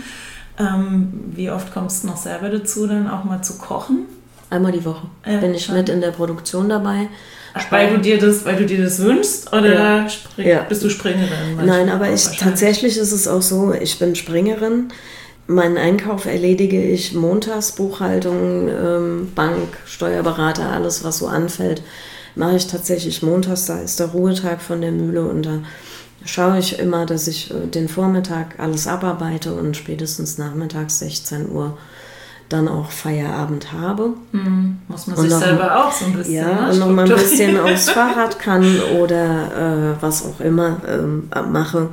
Wie oft kommst du noch selber dazu, dann auch mal zu kochen? Einmal die Woche bin ich mit in der Produktion dabei. Weil du dir das wünschst oder bist du Springerin? Nein, aber tatsächlich ist es auch so, ich bin Springerin. Meinen Einkauf erledige ich montags, Buchhaltung, Bank, Steuerberater, alles was so anfällt, mache ich tatsächlich montags, da ist der Ruhetag von der Mühle und da schaue ich immer, dass ich den Vormittag alles abarbeite und spätestens nachmittags 16 Uhr dann auch Feierabend habe. Muss man sich selber auch so ein bisschen und noch mal ein bisschen aufs Fahrrad kann oder was auch immer mache,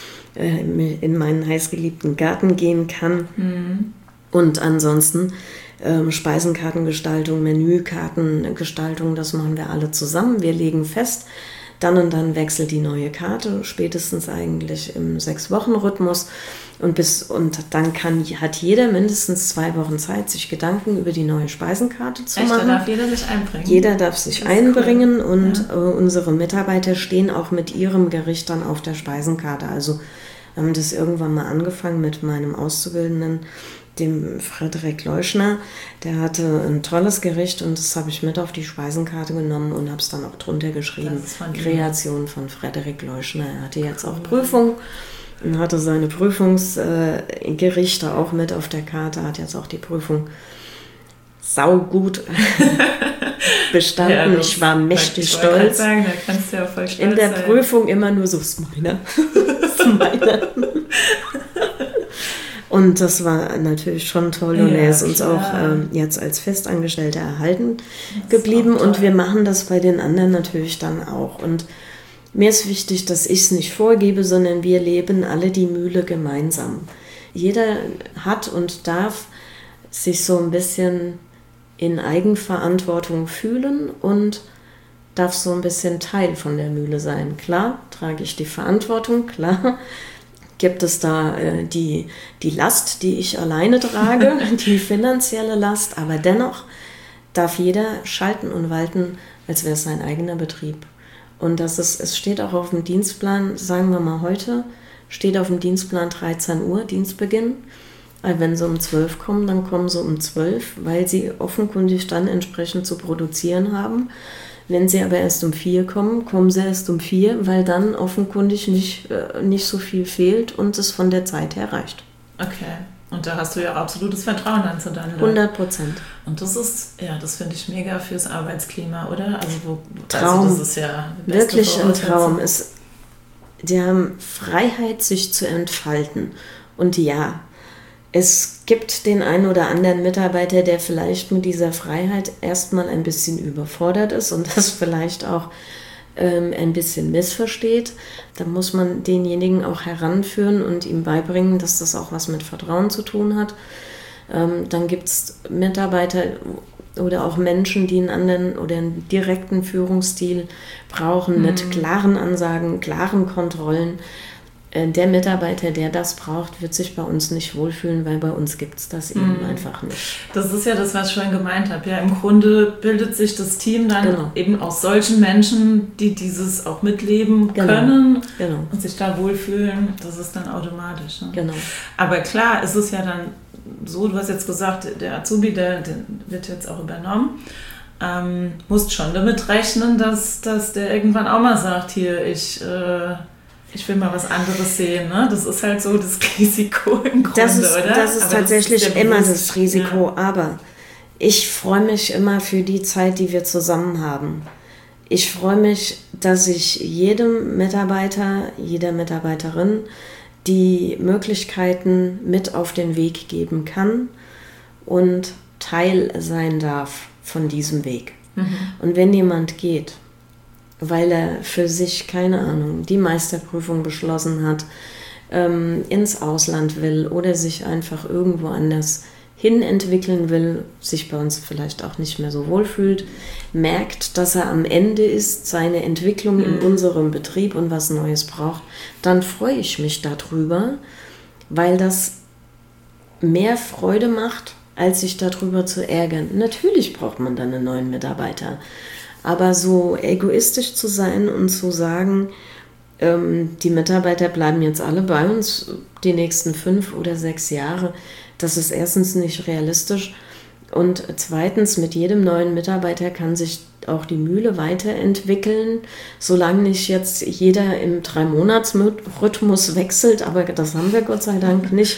in meinen heißgeliebten Garten gehen kann. Und ansonsten Speisenkartengestaltung, Menükartengestaltung, das machen wir alle zusammen. Wir legen fest, dann und dann wechselt die neue Karte, spätestens eigentlich im 6-Wochen-Rhythmus. Und dann hat jeder mindestens 2 Wochen Zeit, sich Gedanken über die neue Speisenkarte zu machen. Da darf jeder sich einbringen? Jeder darf sich einbringen und unsere Mitarbeiter stehen auch mit ihrem Gericht dann auf der Speisenkarte. Also wir haben das irgendwann mal angefangen mit meinem Auszubildenden, dem Frederik Leuschner. Der hatte ein tolles Gericht und das habe ich mit auf die Speisenkarte genommen und habe es dann auch drunter geschrieben. Kreation von Frederik Leuschner. Er hatte jetzt auch Prüfung und hatte seine Prüfungsgerichte auch mit auf der Karte, hat jetzt auch die Prüfung. saugut bestanden. Ja, ich war mächtig stolz. Sagen, da kannst du ja voll stolz in der sein. Prüfung immer nur so, ist meiner. Ist meiner. Und das war natürlich schon toll und er ist uns auch jetzt als Festangestellter erhalten geblieben und wir machen das bei den anderen natürlich dann auch. Und mir ist wichtig, dass ich es nicht vorgebe, sondern wir leben alle die Mühle gemeinsam. Jeder hat und darf sich so ein bisschen in Eigenverantwortung fühlen und darf so ein bisschen Teil von der Mühle sein. Klar, trage ich die Verantwortung, klar. Gibt es da die Last, die ich alleine trage, die finanzielle Last, aber dennoch darf jeder schalten und walten, als wäre es sein eigener Betrieb. Und es steht auch auf dem Dienstplan, sagen wir mal heute, steht auf dem Dienstplan 13 Uhr, Dienstbeginn. Wenn sie um 12 kommen, dann kommen sie um 12, weil sie offenkundig dann entsprechend zu produzieren haben. Wenn sie aber erst um 4 kommen, kommen sie erst um 4, weil dann offenkundig nicht so viel fehlt und es von der Zeit her reicht. Okay, und da hast du ja auch absolutes Vertrauen dann zu deinen Leuten. 100%. Und das finde ich mega fürs Arbeitsklima, oder? Traum. Das ist ja wirklich ein Traum. Die haben Freiheit, sich zu entfalten. Und ja, es gibt den einen oder anderen Mitarbeiter, der vielleicht mit dieser Freiheit erstmal ein bisschen überfordert ist und das vielleicht auch ein bisschen missversteht. Da muss man denjenigen auch heranführen und ihm beibringen, dass das auch was mit Vertrauen zu tun hat. Dann gibt es Mitarbeiter oder auch Menschen, die einen anderen oder einen direkten Führungsstil brauchen mit klaren Ansagen, klaren Kontrollen. Der Mitarbeiter, der das braucht, wird sich bei uns nicht wohlfühlen, weil bei uns gibt es das eben einfach nicht. Das ist ja das, was ich schon gemeint habe. Ja, im Grunde bildet sich das Team dann eben aus solchen Menschen, die dieses auch mitleben können und sich da wohlfühlen. Das ist dann automatisch. Ne? Genau. Aber klar, es ist ja dann so, du hast jetzt gesagt, der Azubi, der wird jetzt auch übernommen. Musst schon damit rechnen, dass der irgendwann auch mal sagt, hier, ich will mal was anderes sehen. Ne? Das ist halt so das Risiko im Grunde, oder? Das ist tatsächlich immer das Risiko. Ja. Aber ich freue mich immer für die Zeit, die wir zusammen haben. Ich freue mich, dass ich jedem Mitarbeiter, jeder Mitarbeiterin die Möglichkeiten mit auf den Weg geben kann und Teil sein darf von diesem Weg. Und wenn jemand geht, weil er für sich, keine Ahnung, die Meisterprüfung beschlossen hat, ins Ausland will oder sich einfach irgendwo anders hin entwickeln will, sich bei uns vielleicht auch nicht mehr so wohl fühlt, merkt, dass er am Ende ist, seine Entwicklung in unserem Betrieb und was Neues braucht, dann freue ich mich darüber, weil das mehr Freude macht, als sich darüber zu ärgern. Natürlich braucht man dann einen neuen Mitarbeiter. Aber so egoistisch zu sein und zu sagen, die Mitarbeiter bleiben jetzt alle bei uns die nächsten 5 oder 6 Jahre, das ist erstens nicht realistisch und zweitens, mit jedem neuen Mitarbeiter kann sich auch die Mühle weiterentwickeln, solange nicht jetzt jeder im 3-Monats-Rhythmus wechselt, aber das haben wir Gott sei Dank nicht.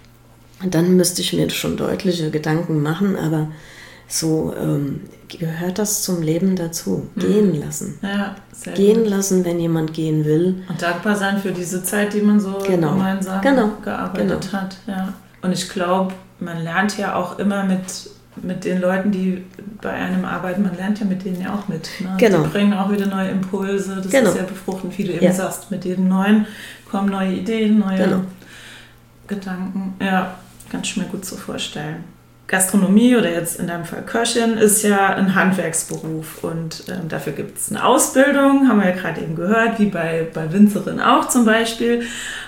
Dann müsste ich mir schon deutliche Gedanken machen, aber so gehört das zum Leben dazu. Gehen lassen. Ja, sehr gehen gut. Lassen, wenn jemand gehen will. Und dankbar sein für diese Zeit, die man so gemeinsam gearbeitet hat. Ja. Und ich glaube, man lernt ja auch immer mit den Leuten, die bei einem arbeiten, man lernt ja mit denen ja auch mit. Ne? Genau. Die bringen auch wieder neue Impulse. Das ist ja befruchtend, wie du eben sagst. Mit jedem Neuen kommen neue Ideen, neue Gedanken. Ja, kann ich mir gut so vorstellen. Gastronomie oder jetzt in deinem Fall Köchin ist ja ein Handwerksberuf und dafür gibt es eine Ausbildung, haben wir ja gerade eben gehört, wie bei Winzerin auch zum Beispiel.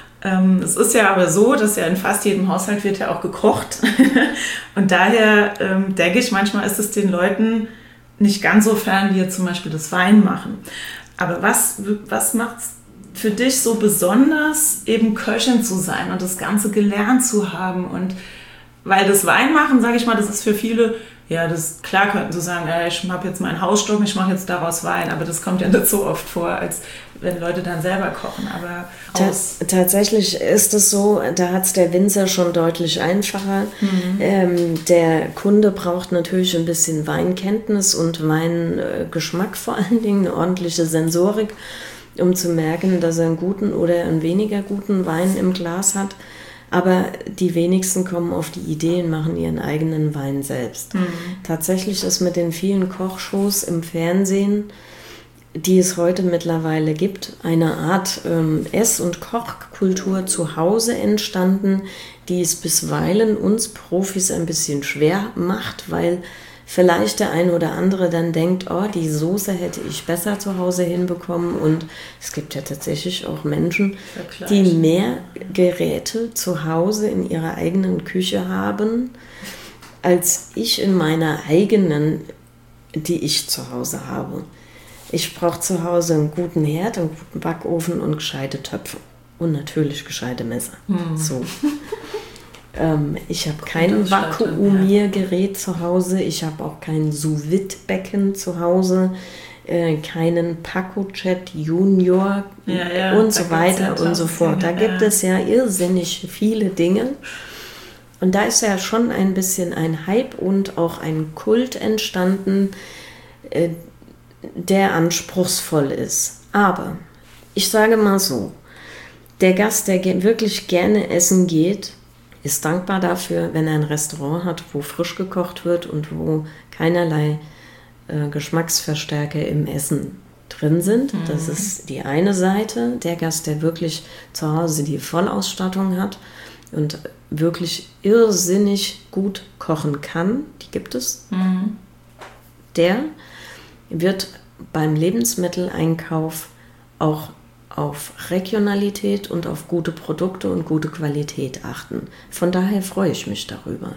Es ist ja aber so, dass ja in fast jedem Haushalt wird ja auch gekocht und daher denke ich, manchmal ist es den Leuten nicht ganz so fern, wie jetzt zum Beispiel das Weinmachen. Aber was macht es für dich so besonders, eben Köchin zu sein und das Ganze gelernt zu haben und weil das Weinmachen, sage ich mal, das ist für viele, ja, das klar könnten sie sagen, ich habe jetzt meinen Hausstock, ich mache jetzt daraus Wein, aber das kommt ja nicht so oft vor, als wenn Leute dann selber kochen. Aber tatsächlich ist es so, da hat es der Winzer schon deutlich einfacher. Der Kunde braucht natürlich ein bisschen Weinkenntnis und Weingeschmack vor allen Dingen, eine ordentliche Sensorik, um zu merken, dass er einen guten oder einen weniger guten Wein im Glas hat. Aber die wenigsten kommen auf die Idee und machen ihren eigenen Wein selbst. Tatsächlich ist mit den vielen Kochshows im Fernsehen, die es heute mittlerweile gibt, eine Art Ess- und Kochkultur zu Hause entstanden, die es bisweilen uns Profis ein bisschen schwer macht, weil vielleicht der ein oder andere dann denkt, oh, die Soße hätte ich besser zu Hause hinbekommen. Und es gibt ja tatsächlich auch Menschen, die mehr Geräte zu Hause in ihrer eigenen Küche haben, als ich in meiner eigenen, die ich zu Hause habe. Ich brauche zu Hause einen guten Herd, einen guten Backofen und gescheite Töpfe. Und natürlich gescheite Messer. So. Ich habe kein Vakuumiergerät zu Hause, ich habe auch kein Sous-Vide-Becken zu Hause, keinen Pacojet Junior und so weiter und so fort. Da gibt es ja irrsinnig viele Dinge. Und da ist ja schon ein bisschen ein Hype und auch ein Kult entstanden, der anspruchsvoll ist. Aber ich sage mal so, der Gast, der wirklich gerne essen geht, ist dankbar dafür, wenn er ein Restaurant hat, wo frisch gekocht wird und wo keinerlei Geschmacksverstärker im Essen drin sind. Das ist die eine Seite. Der Gast, der wirklich zu Hause die Vollausstattung hat und wirklich irrsinnig gut kochen kann, die gibt es, der wird beim Lebensmitteleinkauf auch auf Regionalität und auf gute Produkte und gute Qualität achten. Von daher freue ich mich darüber.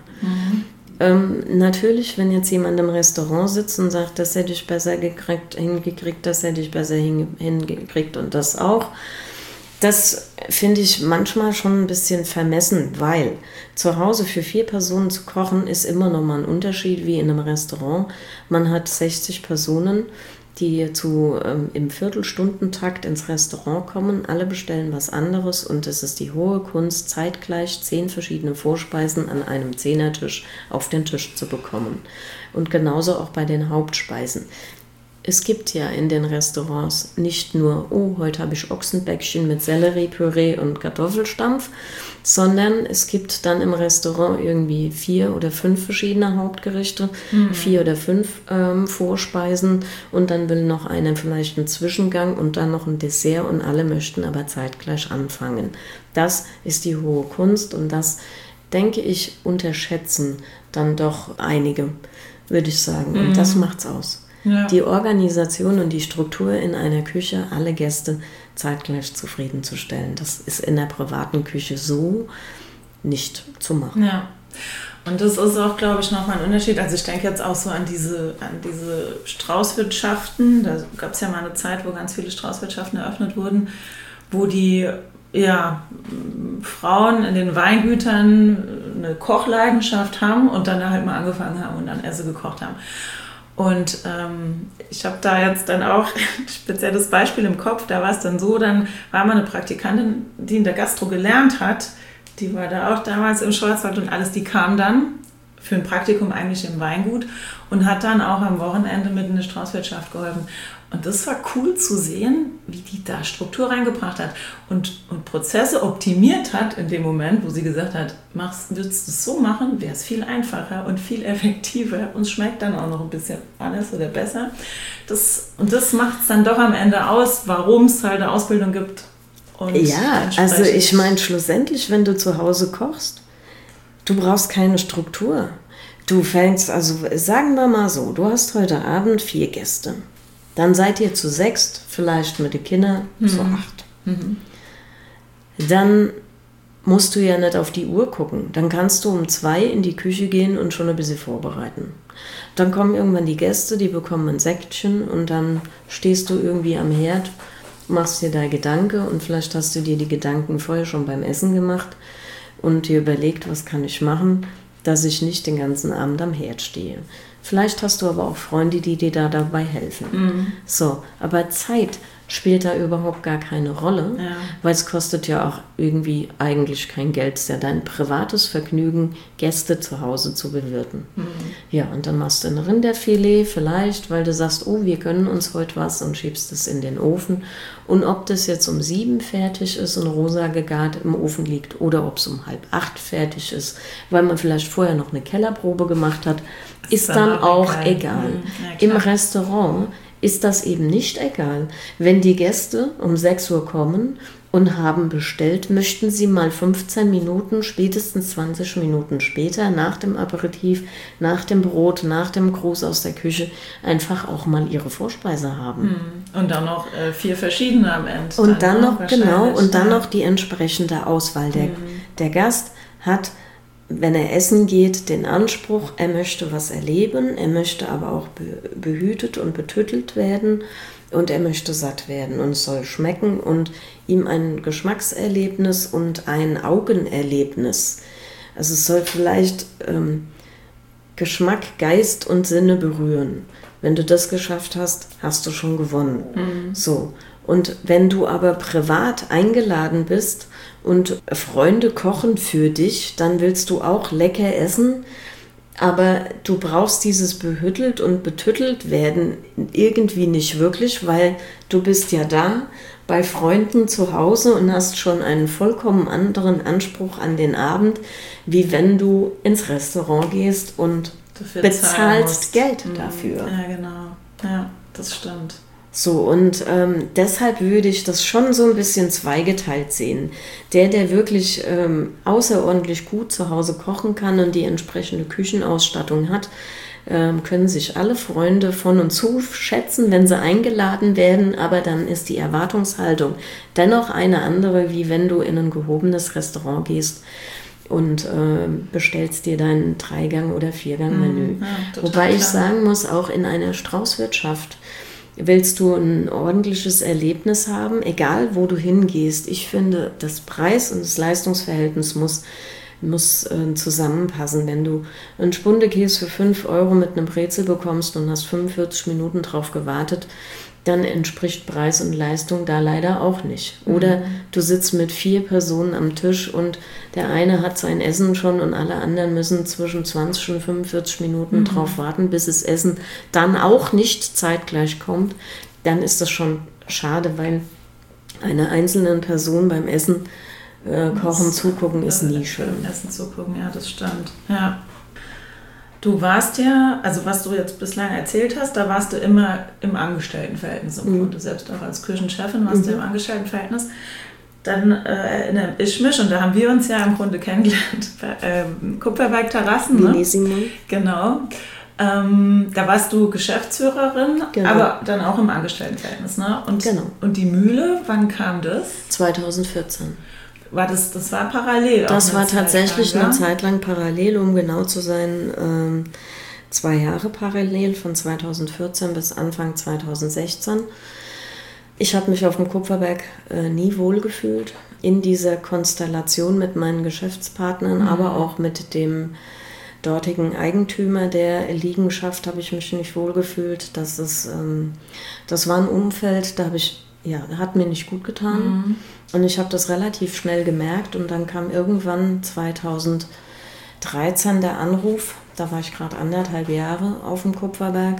Natürlich, wenn jetzt jemand im Restaurant sitzt und sagt, das hätte ich besser hingekriegt, das hätte ich besser hingekriegt und das auch, das finde ich manchmal schon ein bisschen vermessen, weil zu Hause für 4 Personen zu kochen ist immer noch mal ein Unterschied wie in einem Restaurant. Man hat 60 Personen, die im Viertelstundentakt ins Restaurant kommen, alle bestellen was anderes und es ist die hohe Kunst, zeitgleich 10 verschiedene Vorspeisen an einem 10er-Tisch auf den Tisch zu bekommen. Und genauso auch bei den Hauptspeisen. Es gibt ja in den Restaurants nicht nur, heute habe ich Ochsenbäckchen mit Selleriepüree und Kartoffelstampf, sondern es gibt dann im Restaurant irgendwie 4 oder 5 verschiedene Hauptgerichte, 4 oder 5 Vorspeisen und dann will noch einer vielleicht einen Zwischengang und dann noch ein Dessert und alle möchten aber zeitgleich anfangen. Das ist die hohe Kunst und das, denke ich, unterschätzen dann doch einige, würde ich sagen. Und das macht's aus. Ja. Die Organisation und die Struktur in einer Küche, alle Gäste zeitgleich zufriedenzustellen. Das ist in der privaten Küche so nicht zu machen. Ja, und das ist auch, glaube ich, nochmal ein Unterschied. Also ich denke jetzt auch so an diese Straußwirtschaften. Da gab es ja mal eine Zeit, wo ganz viele Straußwirtschaften eröffnet wurden, wo die Frauen in den Weingütern eine Kochleidenschaft haben und dann halt mal angefangen haben und dann Essen gekocht haben. Und ich habe da jetzt dann auch ein spezielles Beispiel im Kopf, da war es dann so, dann war mal eine Praktikantin, die in der Gastro gelernt hat, die war da auch damals im Schwarzwald und alles, die kam dann für ein Praktikum eigentlich im Weingut und hat dann auch am Wochenende mit in der Straußwirtschaft geholfen. Und das war cool zu sehen, wie die da Struktur reingebracht hat und Prozesse optimiert hat in dem Moment, wo sie gesagt hat, würdest du es so machen, wäre es viel einfacher und viel effektiver und schmeckt dann auch noch ein bisschen anders oder besser. Und das macht es dann doch am Ende aus, warum es halt eine Ausbildung gibt. Und ja, also ich meine schlussendlich, wenn du zu Hause kochst, du brauchst keine Struktur. Du fängst, also sagen wir mal so, du hast heute Abend 4 Gäste. Dann seid ihr zu 6, vielleicht mit den Kindern zu 8. Dann musst du ja nicht auf die Uhr gucken. Dann kannst du um 2 in die Küche gehen und schon ein bisschen vorbereiten. Dann kommen irgendwann die Gäste, die bekommen ein Säckchen und dann stehst du irgendwie am Herd, machst dir da Gedanken und vielleicht hast du dir die Gedanken vorher schon beim Essen gemacht und dir überlegt, was kann ich machen, dass ich nicht den ganzen Abend am Herd stehe. Vielleicht hast du aber auch Freunde, die dir da dabei helfen. So, aber Zeit spielt da überhaupt gar keine Rolle, weil es kostet ja auch irgendwie eigentlich kein Geld. Es ist ja dein privates Vergnügen, Gäste zu Hause zu bewirten. Ja, und dann machst du ein Rinderfilet vielleicht, weil du sagst, oh, wir gönnen uns heute was und schiebst es in den Ofen. Und ob das jetzt um 7 fertig ist und rosa gegart im Ofen liegt oder ob es um 7:30 fertig ist, weil man vielleicht vorher noch eine Kellerprobe gemacht hat, ist dann auch egal. Im Restaurant ist das eben nicht egal. Wenn die Gäste um 6 Uhr kommen und haben bestellt, möchten sie mal 15 Minuten, spätestens 20 Minuten später, nach dem Aperitif, nach dem Brot, nach dem Gruß aus der Küche, einfach auch mal ihre Vorspeise haben. Und dann noch 4 verschiedene am Ende. Und dann noch, genau, und dann noch die entsprechende Auswahl. Der Gast hat, wenn er essen geht, den Anspruch, er möchte was erleben, er möchte aber auch behütet und betüttelt werden und er möchte satt werden und es soll schmecken und ihm ein Geschmackserlebnis und ein Augenerlebnis. Also es soll vielleicht Geschmack, Geist und Sinne berühren. Wenn du das geschafft hast, hast du schon gewonnen. So. Und wenn du aber privat eingeladen bist und Freunde kochen für dich, dann willst du auch lecker essen, aber du brauchst dieses behüttelt und betüttelt werden irgendwie nicht wirklich, weil du bist ja da bei Freunden zu Hause und hast schon einen vollkommen anderen Anspruch an den Abend, wie wenn du ins Restaurant gehst und bezahlst Geld dafür. Ja, genau. Ja, das stimmt. So, und deshalb würde ich das schon so ein bisschen zweigeteilt sehen. Der wirklich außerordentlich gut zu Hause kochen kann und die entsprechende Küchenausstattung hat, können sich alle Freunde von und zu schätzen, wenn sie eingeladen werden, aber dann ist die Erwartungshaltung dennoch eine andere, wie wenn du in ein gehobenes Restaurant gehst und bestellst dir dein 3-Gang- oder 4-Gang-Menü. Wobei ich sagen muss, auch in einer Straußwirtschaft willst du ein ordentliches Erlebnis haben, egal wo du hingehst. Ich finde, das Preis- und das Leistungsverhältnis muss zusammenpassen. Wenn du einen Spundekäse für 5 € mit einem Brezel bekommst und hast 45 Minuten drauf gewartet, dann entspricht Preis und Leistung da leider auch nicht. Oder du sitzt mit 4 Personen am Tisch und der eine hat sein Essen schon und alle anderen müssen zwischen 20 und 45 Minuten drauf warten, bis das Essen dann auch nicht zeitgleich kommt. Dann ist das schon schade, weil einer einzelnen Person beim Essen kochen, zugucken ist nie schön. Beim Essen zugucken, ja, das stimmt. Ja. Du warst ja, also was du jetzt bislang erzählt hast, da warst du immer im Angestelltenverhältnis im Grunde. Selbst auch als Küchenchefin warst du im Angestelltenverhältnis. Dann erinnere ich mich, und da haben wir uns ja im Grunde kennengelernt, bei Kupferberg-Terrassen. Ne? Genau. Da warst du Geschäftsführerin, aber dann auch im Angestelltenverhältnis. Ne? Und die Mühle, wann kam das? 2014. Das war parallel? Das war tatsächlich eine Zeit lang parallel, um genau zu sein, 2 Jahre parallel, von 2014 bis Anfang 2016. Ich habe mich auf dem Kupferberg nie wohlgefühlt, in dieser Konstellation mit meinen Geschäftspartnern, aber auch mit dem dortigen Eigentümer der Liegenschaft habe ich mich nicht wohlgefühlt. Das war ein Umfeld, hat mir nicht gut getan. Und ich habe das relativ schnell gemerkt und dann kam irgendwann 2013 der Anruf, da war ich gerade 1,5 Jahre auf dem Kupferberg,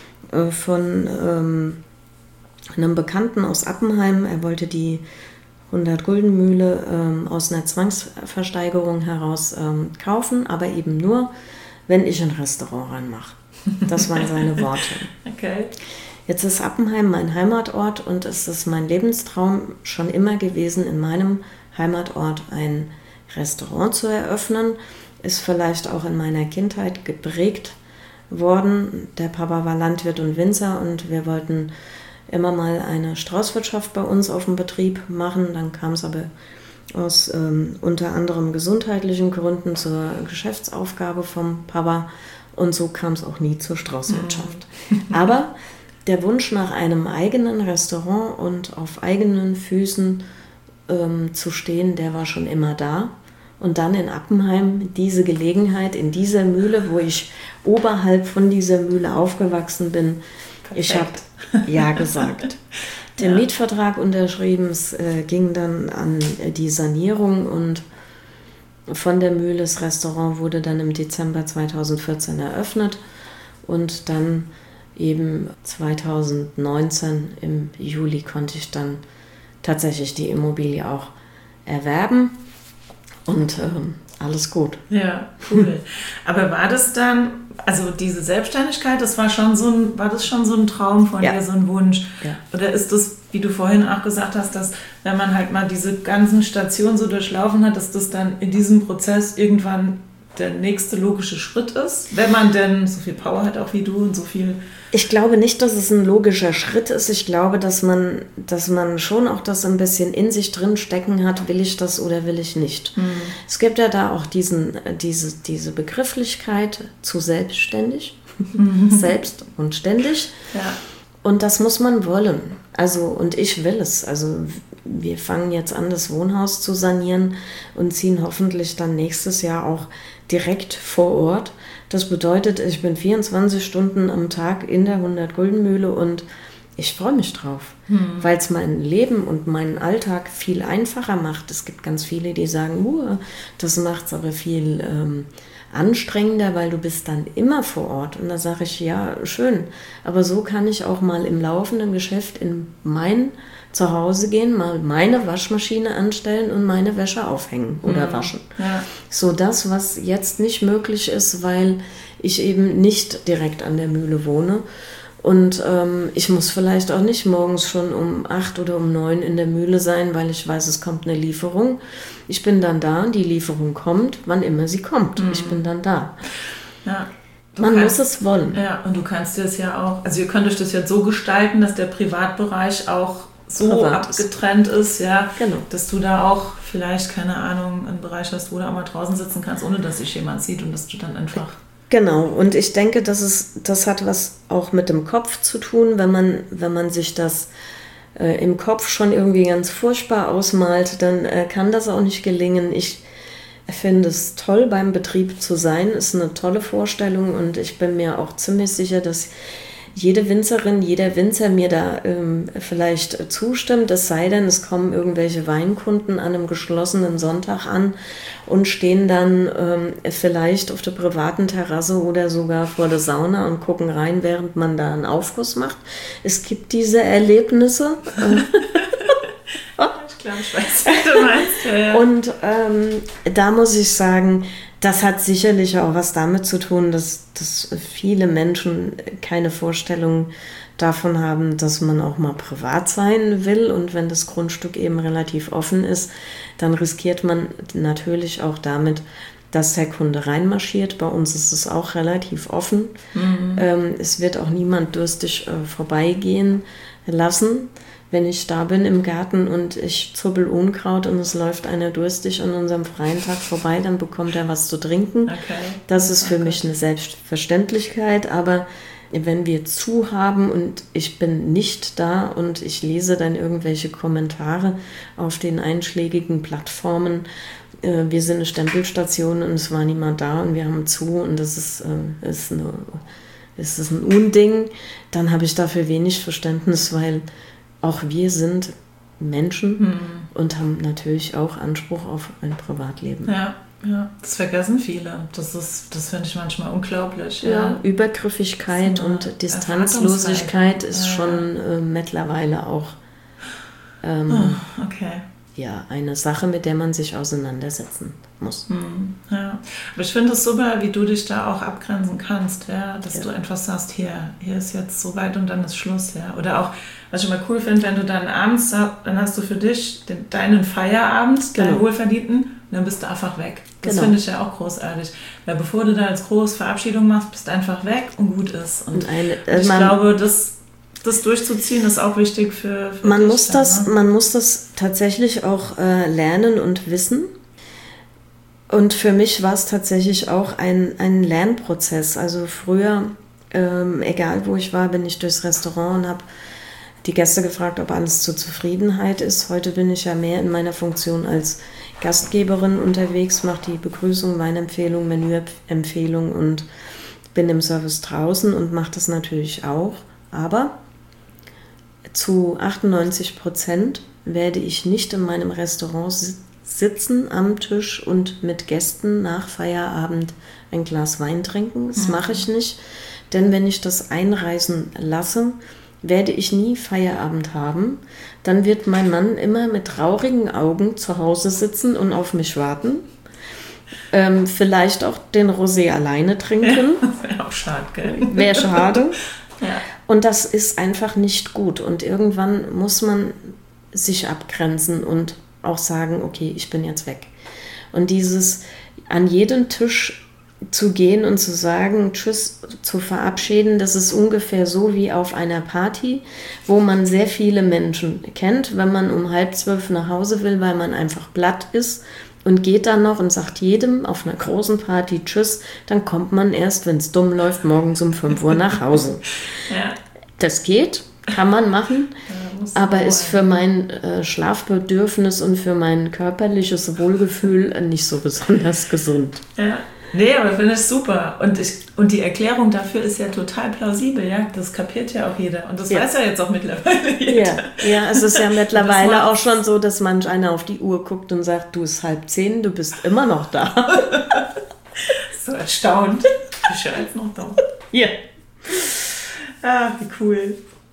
von einem Bekannten aus Appenheim. Er wollte die 100-Gulden-Mühle aus einer Zwangsversteigerung heraus kaufen, aber eben nur, wenn ich ein Restaurant ranmache. Das waren seine Worte. Okay. Jetzt ist Appenheim mein Heimatort und es ist mein Lebenstraum schon immer gewesen, in meinem Heimatort ein Restaurant zu eröffnen. Ist vielleicht auch in meiner Kindheit geprägt worden. Der Papa war Landwirt und Winzer und wir wollten immer mal eine Straußwirtschaft bei uns auf dem Betrieb machen. Dann kam es aber aus unter anderem gesundheitlichen Gründen zur Geschäftsaufgabe vom Papa und so kam es auch nie zur Straußwirtschaft. Aber der Wunsch nach einem eigenen Restaurant und auf eigenen Füßen zu stehen, der war schon immer da. Und dann in Appenheim diese Gelegenheit in dieser Mühle, wo ich oberhalb von dieser Mühle aufgewachsen bin. Perfekt. Ich habe ja gesagt. Den Mietvertrag unterschrieben, es ging dann an die Sanierung und von der Mühle, das Restaurant wurde dann im Dezember 2014 eröffnet und dann eben 2019 im Juli konnte ich dann tatsächlich die Immobilie auch erwerben und alles gut. Ja, cool. Aber war das dann, also diese Selbstständigkeit, das war schon war das schon so ein Traum von dir, so ein Wunsch? Ja. Oder ist das, wie du vorhin auch gesagt hast, dass wenn man halt mal diese ganzen Stationen so durchlaufen hat, dass das dann in diesem Prozess irgendwann der nächste logische Schritt ist, wenn man denn so viel Power hat auch wie du und so viel... Ich glaube nicht, dass es ein logischer Schritt ist. Ich glaube, dass man schon auch das ein bisschen in sich drin stecken hat, will ich das oder will ich nicht. Es gibt ja da auch diese Begrifflichkeit zu selbstständig, selbst und ständig. Ja. Und das muss man wollen. Also, und ich will es. Also wir fangen jetzt an, das Wohnhaus zu sanieren und ziehen hoffentlich dann nächstes Jahr auch direkt vor Ort. Das bedeutet, ich bin 24 Stunden am Tag in der 100-Gulden-Mühle und ich freue mich drauf, weil es mein Leben und meinen Alltag viel einfacher macht. Es gibt ganz viele, die sagen, das macht es aber viel anstrengender, weil du bist dann immer vor Ort. Und da sage ich, ja, schön, aber so kann ich auch mal im laufenden Geschäft in mein Zuhause gehen, mal meine Waschmaschine anstellen und meine Wäsche aufhängen oder waschen. Ja. So das, was jetzt nicht möglich ist, weil ich eben nicht direkt an der Mühle wohne. Und ich muss vielleicht auch nicht morgens schon um 8 oder um 9 in der Mühle sein, weil ich weiß, es kommt eine Lieferung. Ich bin dann da, die Lieferung kommt, wann immer sie kommt. Ich bin dann da. Ja. Man muss es wollen. Ja, und du kannst dir es ja auch, also ihr könnt euch das jetzt so gestalten, dass der Privatbereich auch so privat abgetrennt ist, ja, genau. Dass du da auch vielleicht, keine Ahnung, einen Bereich hast, wo du auch mal draußen sitzen kannst, ohne dass sich jemand sieht und dass du dann einfach... Genau, und ich denke, das hat was auch mit dem Kopf zu tun, wenn man sich das im Kopf schon irgendwie ganz furchtbar ausmalt, dann kann das auch nicht gelingen. Ich finde es toll, beim Betrieb zu sein, ist eine tolle Vorstellung und ich bin mir auch ziemlich sicher, dass jede Winzerin, jeder Winzer mir da vielleicht zustimmt, es sei denn, es kommen irgendwelche Weinkunden an einem geschlossenen Sonntag an und stehen dann vielleicht auf der privaten Terrasse oder sogar vor der Sauna und gucken rein, während man da einen Aufguss macht. Es gibt diese Erlebnisse. Ich glaube, ich weiß, was du meinst. Ja. Und da muss ich sagen, das hat sicherlich auch was damit zu tun, dass viele Menschen keine Vorstellung davon haben, dass man auch mal privat sein will. Und wenn das Grundstück eben relativ offen ist, dann riskiert man natürlich auch damit, dass der Kunde reinmarschiert. Bei uns ist es auch relativ offen. Es wird auch niemand durstig vorbeigehen lassen. Wenn ich da bin im Garten und ich zuppel Unkraut und es läuft einer durstig an unserem freien Tag vorbei, dann bekommt er was zu trinken. Okay. Das ist für mich eine Selbstverständlichkeit, aber wenn wir zu haben und ich bin nicht da und ich lese dann irgendwelche Kommentare auf den einschlägigen Plattformen, wir sind eine Stempelstation und es war niemand da und wir haben zu und das ist ein Unding, dann habe ich dafür wenig Verständnis, weil auch wir sind Menschen und haben natürlich auch Anspruch auf ein Privatleben. Ja, das vergessen viele. Das finde ich manchmal unglaublich. Ja, Übergriffigkeit und Distanzlosigkeit ist schon mittlerweile auch eine Sache, mit der man sich auseinandersetzen muss. Ja, aber ich finde es super, wie du dich da auch abgrenzen kannst, ja, dass du einfach sagst, hier ist jetzt so weit und dann ist Schluss, ja. Oder auch, was ich immer cool finde, wenn du dann abends, dann hast du für dich deinen Feierabend, deinen wohlverdienten, und dann bist du einfach weg. Das finde ich ja auch großartig. Weil bevor du da als groß Verabschiedung machst, bist du einfach weg und gut ist. Und ich glaube, das durchzuziehen ist auch wichtig für man dich. Man muss das tatsächlich auch lernen und wissen. Und für mich war es tatsächlich auch ein Lernprozess. Also früher, egal wo ich war, bin ich durchs Restaurant und habe die Gäste gefragt, ob alles zur Zufriedenheit ist. Heute bin ich ja mehr in meiner Funktion als Gastgeberin unterwegs, mache die Begrüßung, Weinempfehlung, Menüempfehlung und bin im Service draußen und mache das natürlich auch. Aber zu 98% werde ich nicht in meinem Restaurant sitzen am Tisch und mit Gästen nach Feierabend ein Glas Wein trinken. Das mache ich nicht, denn wenn ich das einreisen lasse, werde ich nie Feierabend haben. Dann wird mein Mann immer mit traurigen Augen zu Hause sitzen und auf mich warten. Vielleicht auch den Rosé alleine trinken. Ja, wäre auch schade, gell? Wäre schade. Ja. Und das ist einfach nicht gut. Und irgendwann muss man sich abgrenzen und auch sagen, okay, ich bin jetzt weg. Und dieses an jeden Tisch zu gehen und zu sagen, tschüss, zu verabschieden, das ist ungefähr so wie auf einer Party, wo man sehr viele Menschen kennt, wenn man um 11:30 nach Hause will, weil man einfach platt ist und geht dann noch und sagt jedem auf einer großen Party tschüss, dann kommt man erst, wenn es dumm läuft, morgens um 5 Uhr nach Hause. Ja. Das geht, kann man machen, aber ist für mein Schlafbedürfnis und für mein körperliches Wohlgefühl nicht so besonders gesund. Ja. Nee, aber ich finde es super. Und die Erklärung dafür ist ja total plausibel, ja. Das kapiert ja auch jeder. Und das weiß ja jetzt auch mittlerweile jeder. Ja, es ist ja mittlerweile auch schon so, dass manch einer auf die Uhr guckt und sagt, du, es ist 9:30, du bist immer noch da. So erstaunt. Ich bin jetzt noch da. Ja. Ah, wie cool.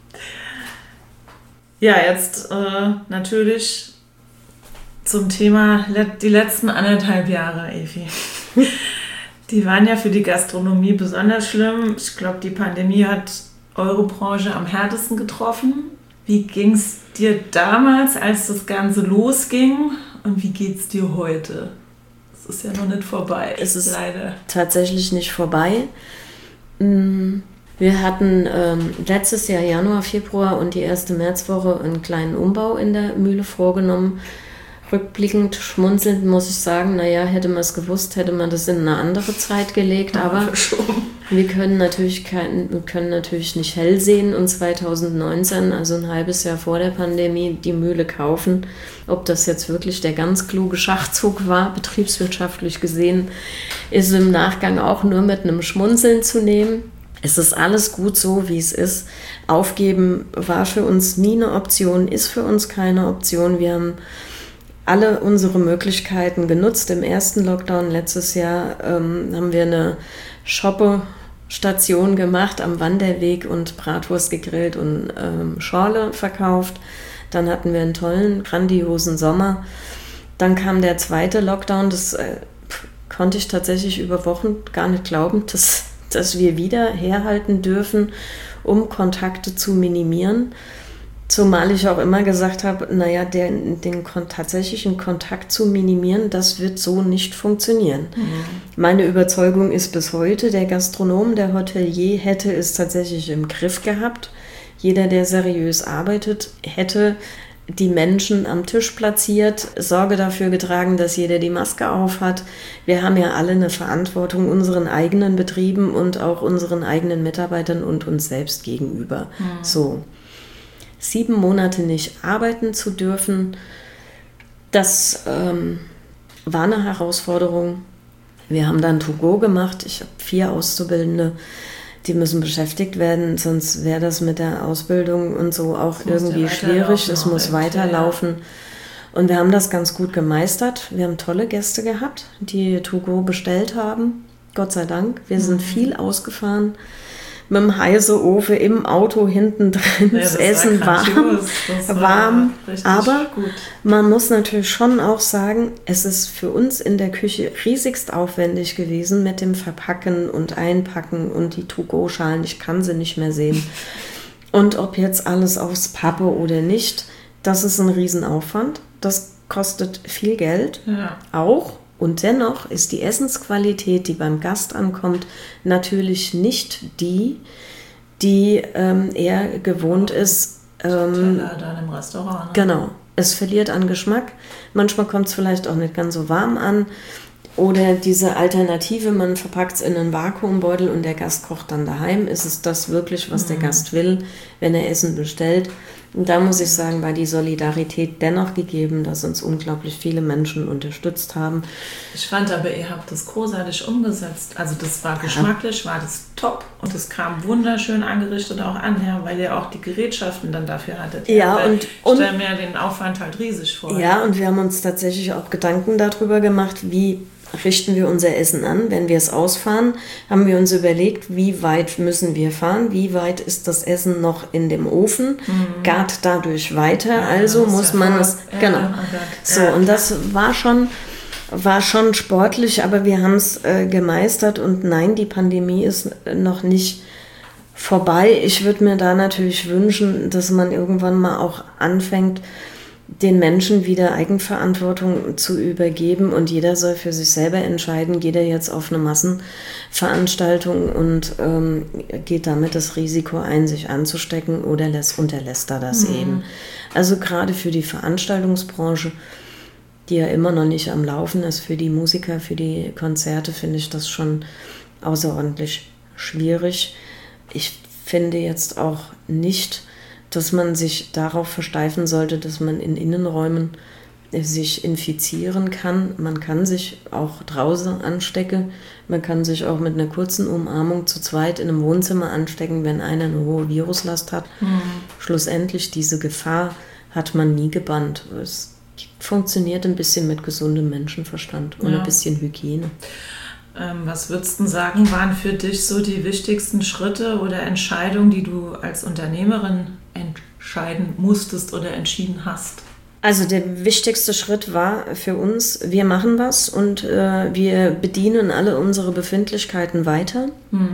Ja, jetzt natürlich zum Thema die letzten 1,5 Jahre, Evi. Die waren ja für die Gastronomie besonders schlimm. Ich glaube, die Pandemie hat eure Branche am härtesten getroffen. Wie ging es dir damals, als das Ganze losging? Und wie geht es dir heute? Es ist ja noch nicht vorbei. Es ist leider tatsächlich nicht vorbei. Wir hatten letztes Jahr Januar, Februar und die erste Märzwoche einen kleinen Umbau in der Mühle vorgenommen. Rückblickend, schmunzelnd muss ich sagen, naja, hätte man es gewusst, hätte man das in eine andere Zeit gelegt, aber wir können natürlich nicht hell sehen und 2019, also ein halbes Jahr vor der Pandemie, die Mühle kaufen. Ob das jetzt wirklich der ganz kluge Schachzug war, betriebswirtschaftlich gesehen, ist im Nachgang auch nur mit einem Schmunzeln zu nehmen. Es ist alles gut so, wie es ist. Aufgeben war für uns nie eine Option, ist für uns keine Option. Wir haben alle unsere Möglichkeiten genutzt. Im ersten Lockdown letztes Jahr haben wir eine Shoppe-Station gemacht am Wanderweg und Bratwurst gegrillt und Schorle verkauft. Dann hatten wir einen tollen, grandiosen Sommer. Dann kam der zweite Lockdown. Das konnte ich tatsächlich über Wochen gar nicht glauben, dass wir wieder herhalten dürfen, um Kontakte zu minimieren. Zumal ich auch immer gesagt habe, naja, den tatsächlichen Kontakt zu minimieren, das wird so nicht funktionieren. Meine Überzeugung ist bis heute, der Gastronom, der Hotelier hätte es tatsächlich im Griff gehabt. Jeder, der seriös arbeitet, hätte die Menschen am Tisch platziert, Sorge dafür getragen, dass jeder die Maske auf hat. Wir haben ja alle eine Verantwortung unseren eigenen Betrieben und auch unseren eigenen Mitarbeitern und uns selbst gegenüber. So. 7 Monate nicht arbeiten zu dürfen, das war eine Herausforderung. Wir haben dann To-Go gemacht. Ich habe 4 Auszubildende, die müssen beschäftigt werden, sonst wäre das mit der Ausbildung und so auch irgendwie schwierig. Es muss weiterlaufen. Und wir haben das ganz gut gemeistert. Wir haben tolle Gäste gehabt, die To-Go bestellt haben. Gott sei Dank. Wir sind viel ausgefahren. Mit dem heißen Ofen im Auto hinten drin, ja, das Essen warm. Aber gut. Man muss natürlich schon auch sagen, es ist für uns in der Küche riesigst aufwendig gewesen mit dem Verpacken und Einpacken und die To-Go-Schalen. Ich kann sie nicht mehr sehen. Und ob jetzt alles aufs Pappe oder nicht, das ist ein Riesenaufwand. Das kostet viel Geld. Ja. Auch. Und dennoch ist die Essensqualität, die beim Gast ankommt, natürlich nicht die er gewohnt ist. Dann im Restaurant. Ne? Genau. Es verliert an Geschmack. Manchmal kommt es vielleicht auch nicht ganz so warm an. Oder diese Alternative, man verpackt es in einen Vakuumbeutel und der Gast kocht dann daheim. Ist es das wirklich, was der Gast will? wenn er Essen bestellt. Und da muss ich sagen, war die Solidarität dennoch gegeben, dass uns unglaublich viele Menschen unterstützt haben. Ich fand aber, ihr habt das großartig umgesetzt. Also das war geschmacklich, war das top und es kam wunderschön angerichtet auch an, ja, weil ihr auch die Gerätschaften dann dafür hattet. Ja, und ich stelle mir den Aufwand halt riesig vor. Ja, und wir haben uns tatsächlich auch Gedanken darüber gemacht, wie richten wir unser Essen an. Wenn wir es ausfahren, haben wir uns überlegt, wie weit müssen wir fahren, wie weit ist das Essen noch in dem Ofen, gart dadurch weiter, ja, also muss man es, genau. So, und das war schon sportlich, aber wir haben es gemeistert und nein, die Pandemie ist noch nicht vorbei. Ich würde mir da natürlich wünschen, dass man irgendwann mal auch anfängt, den Menschen wieder Eigenverantwortung zu übergeben und jeder soll für sich selber entscheiden, geht er jetzt auf eine Massenveranstaltung und geht damit das Risiko ein, sich anzustecken oder unterlässt er das eben. Also gerade für die Veranstaltungsbranche, die ja immer noch nicht am Laufen ist, für die Musiker, für die Konzerte, finde ich das schon außerordentlich schwierig. Ich finde jetzt auch nicht, dass man sich darauf versteifen sollte, dass man in Innenräumen sich infizieren kann. Man kann sich auch draußen anstecken. Man kann sich auch mit einer kurzen Umarmung zu zweit in einem Wohnzimmer anstecken, wenn einer eine hohe Viruslast hat. Schlussendlich, diese Gefahr hat man nie gebannt. Es funktioniert ein bisschen mit gesundem Menschenverstand und ein bisschen Hygiene. Was würdest du sagen, waren für dich so die wichtigsten Schritte oder Entscheidungen, die du als Unternehmerin entscheiden musstest oder entschieden hast? Also der wichtigste Schritt war für uns, wir machen was und wir bedienen alle unsere Befindlichkeiten weiter.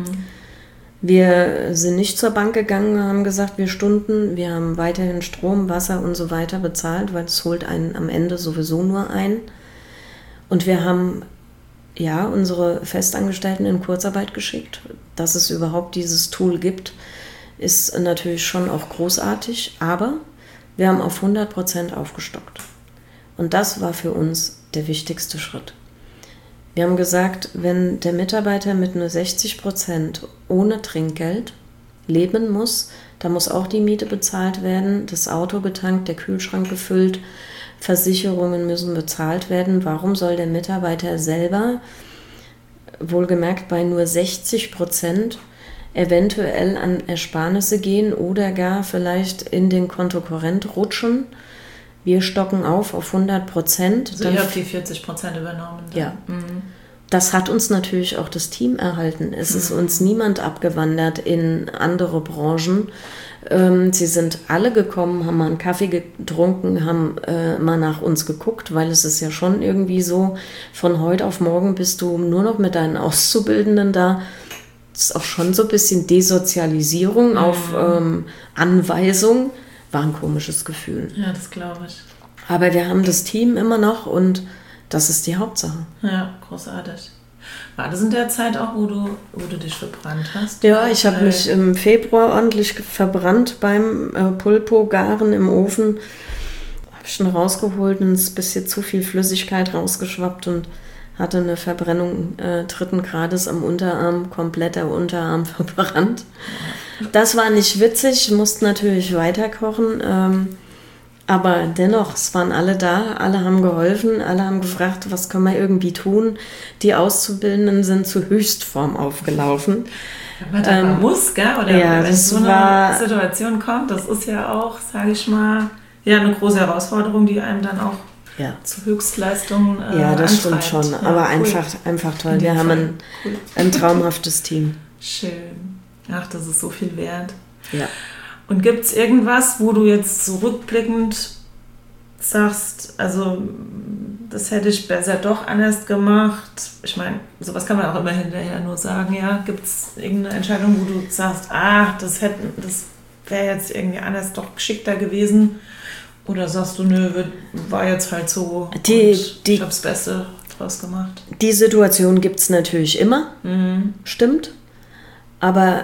Wir sind nicht zur Bank gegangen, haben gesagt, wir haben weiterhin Strom, Wasser und so weiter bezahlt, weil es holt einen am Ende sowieso nur ein. Und wir haben unsere Festangestellten in Kurzarbeit geschickt. Dass es überhaupt dieses Tool gibt, ist natürlich schon auch großartig, aber wir haben auf 100% aufgestockt. Und das war für uns der wichtigste Schritt. Wir haben gesagt, wenn der Mitarbeiter mit nur 60% ohne Trinkgeld leben muss, da muss auch die Miete bezahlt werden, das Auto getankt, der Kühlschrank gefüllt, Versicherungen müssen bezahlt werden. Warum soll der Mitarbeiter selber, wohlgemerkt bei nur 60%, eventuell an Ersparnisse gehen oder gar vielleicht in den Kontokorrent rutschen? Wir stocken auf 100%. Also ihr habt die 40% übernommen. Dann. Ja. Das hat uns natürlich auch das Team erhalten. Es ist uns niemand abgewandert in andere Branchen. Sie sind alle gekommen, haben mal einen Kaffee getrunken, haben mal nach uns geguckt, weil es ist ja schon irgendwie so, von heute auf morgen bist du nur noch mit deinen Auszubildenden da. Das ist auch schon so ein bisschen Desozialisierung auf Anweisung. War ein komisches Gefühl. Ja, das glaube ich. Aber wir haben das Team immer noch und das ist die Hauptsache. Ja, großartig. War das in der Zeit auch, wo du dich verbrannt hast? Ja, ich habe mich im Februar ordentlich verbrannt beim Pulpo-Garen im Ofen. Habe ich schon rausgeholt und es ist ein bisschen zu viel Flüssigkeit rausgeschwappt und hatte eine Verbrennung 3. Grades am Unterarm, kompletter Unterarm verbrannt. Das war nicht witzig, musste natürlich weiterkochen. Aber dennoch, es waren alle da, alle haben geholfen, alle haben gefragt, was können wir irgendwie tun. Die Auszubildenden sind zur Höchstform aufgelaufen. Wenn man muss, gell? Oder ja, wenn so eine Situation kommt, das ist ja auch, sage ich mal, eine große Herausforderung, die einem dann auch zu Höchstleistungen ja, das antreibt. Stimmt schon, aber cool. einfach toll. Wir haben ein traumhaftes Team. Schön. Ach, das ist so viel wert. Ja. Und gibt es irgendwas, wo du jetzt zurückblickend sagst, also das hätte ich besser doch anders gemacht? Ich meine, sowas kann man auch immer hinterher nur sagen, ja. Gibt es irgendeine Entscheidung, wo du sagst, das wäre jetzt irgendwie anders doch geschickter gewesen? Oder sagst du, nö, war jetzt halt so ich habe das Beste draus gemacht? Die Situation gibt es natürlich immer, stimmt. Aber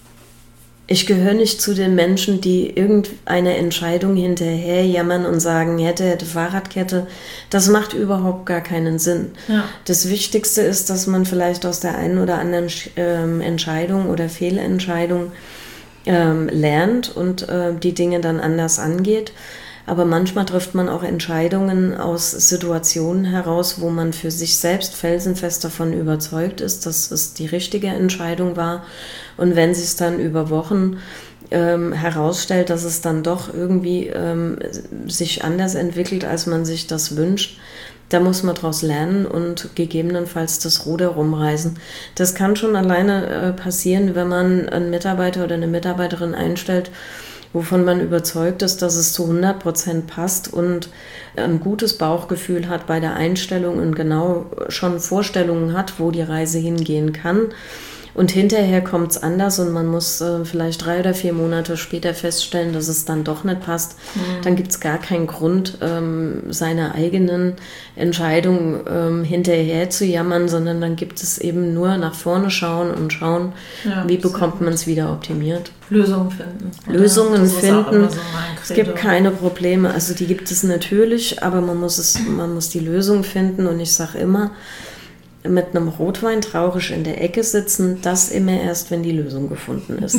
ich gehöre nicht zu den Menschen, die irgendeine Entscheidung hinterher jammern und sagen, hätte Fahrradkette. Das macht überhaupt gar keinen Sinn. Ja. Das Wichtigste ist, dass man vielleicht aus der einen oder anderen Entscheidung oder Fehlentscheidung lernt und die Dinge dann anders angeht. Aber manchmal trifft man auch Entscheidungen aus Situationen heraus, wo man für sich selbst felsenfest davon überzeugt ist, dass es die richtige Entscheidung war. Und wenn sich es dann über Wochen herausstellt, dass es dann doch irgendwie sich anders entwickelt, als man sich das wünscht, da muss man daraus lernen und gegebenenfalls das Ruder rumreißen. Das kann schon alleine passieren, wenn man einen Mitarbeiter oder eine Mitarbeiterin einstellt, wovon man überzeugt ist, dass es zu 100% passt und ein gutes Bauchgefühl hat bei der Einstellung und genau schon Vorstellungen hat, wo die Reise hingehen kann. Und hinterher kommt es anders und man muss vielleicht 3 oder 4 Monate später feststellen, dass es dann doch nicht passt. Dann gibt es gar keinen Grund, seiner eigenen Entscheidung hinterher zu jammern, sondern dann gibt es eben nur nach vorne schauen und schauen, wie bekommt man es wieder optimiert. Lösungen finden. Lösungen finden. So es gibt keine Probleme, also die gibt es natürlich, aber man muss die Lösung finden und ich sage immer, mit einem Rotwein traurig in der Ecke sitzen, das immer erst, wenn die Lösung gefunden ist.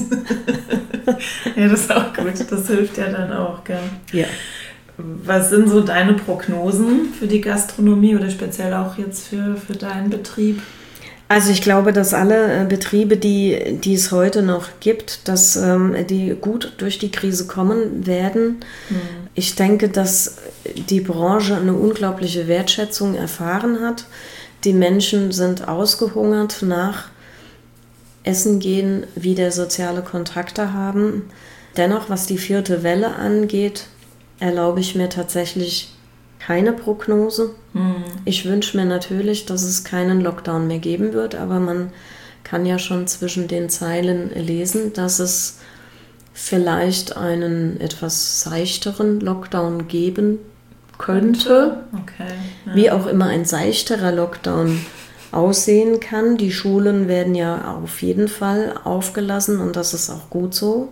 Ja, das ist auch gut. Das hilft ja dann auch, gell? Ja. Was sind so deine Prognosen für die Gastronomie oder speziell auch jetzt für deinen Betrieb? Also ich glaube, dass alle Betriebe, die es heute noch gibt, dass die gut durch die Krise kommen werden. Ich denke, dass die Branche eine unglaubliche Wertschätzung erfahren hat. Die Menschen sind ausgehungert nach Essen gehen, wieder soziale Kontakte haben. Dennoch, was die 4. Welle angeht, erlaube ich mir tatsächlich keine Prognose. Ich wünsche mir natürlich, dass es keinen Lockdown mehr geben wird, aber man kann ja schon zwischen den Zeilen lesen, dass es vielleicht einen etwas seichteren Lockdown geben könnte, okay, ja. Wie auch immer ein seichterer Lockdown aussehen kann. Die Schulen werden ja auf jeden Fall aufgelassen und das ist auch gut so.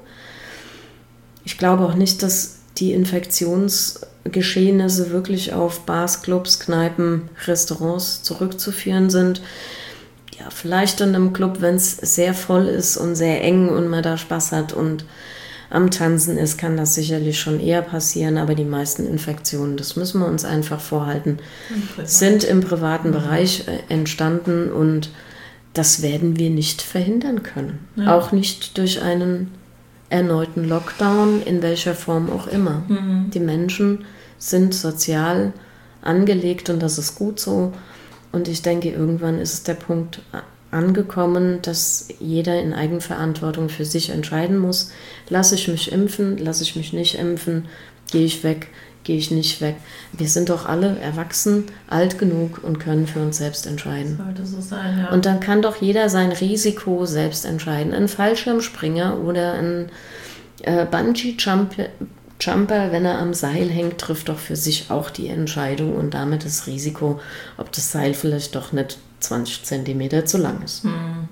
Ich glaube auch nicht, dass die Infektionsgeschehnisse wirklich auf Bars, Clubs, Kneipen, Restaurants zurückzuführen sind. Ja, vielleicht in einem Club, wenn es sehr voll ist und sehr eng und man da Spaß hat und am Tanzen ist, kann das sicherlich schon eher passieren, aber die meisten Infektionen, das müssen wir uns einfach vorhalten, sind im privaten Bereich entstanden und das werden wir nicht verhindern können. Ja. Auch nicht durch einen erneuten Lockdown, in welcher Form auch immer. Die Menschen sind sozial angelegt und das ist gut so. Und ich denke, irgendwann ist der Punkt angekommen, dass jeder in Eigenverantwortung für sich entscheiden muss, lasse ich mich impfen, lasse ich mich nicht impfen, gehe ich weg, gehe ich nicht weg. Wir sind doch alle erwachsen, alt genug und können für uns selbst entscheiden. Sollte so sein, ja. Und dann kann doch jeder sein Risiko selbst entscheiden. Ein Fallschirmspringer oder ein Bungee-Jumper, wenn er am Seil hängt, trifft doch für sich auch die Entscheidung und damit das Risiko, ob das Seil vielleicht doch nicht 20 Zentimeter zu lang ist.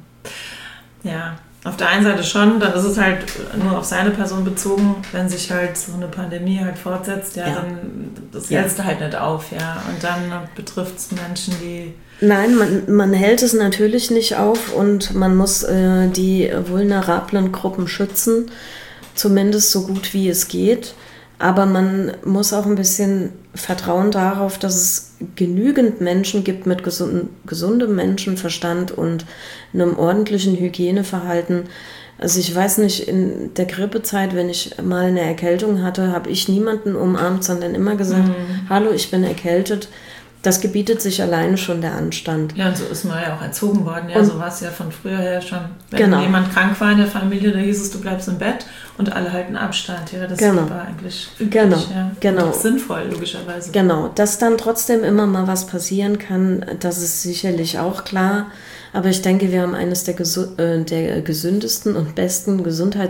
Ja, auf der einen Seite schon, dann ist es halt nur auf seine Person bezogen, wenn sich halt so eine Pandemie halt fortsetzt, dann das hältst du halt nicht auf, ja. Und dann betrifft es Menschen, die... Nein, man hält es natürlich nicht auf und man muss die vulnerablen Gruppen schützen, zumindest so gut wie es geht. Aber man muss auch ein bisschen vertrauen darauf, dass es genügend Menschen gibt mit gesundem Menschenverstand und einem ordentlichen Hygieneverhalten. Also ich weiß nicht, in der Grippezeit, wenn ich mal eine Erkältung hatte, habe ich niemanden umarmt, sondern immer gesagt, hallo, ich bin erkältet. Das gebietet sich alleine schon der Anstand. Ja, und so ist man ja auch erzogen worden. Ja, so war es ja von früher her schon. Wenn jemand krank war in der Familie, da hieß es, du bleibst im Bett und alle halten Abstand. Ja, das war eigentlich üblich, und sinnvoll, logischerweise. Genau, dass dann trotzdem immer mal was passieren kann, das ist sicherlich auch klar. Aber ich denke, wir haben eines der gesündesten und besten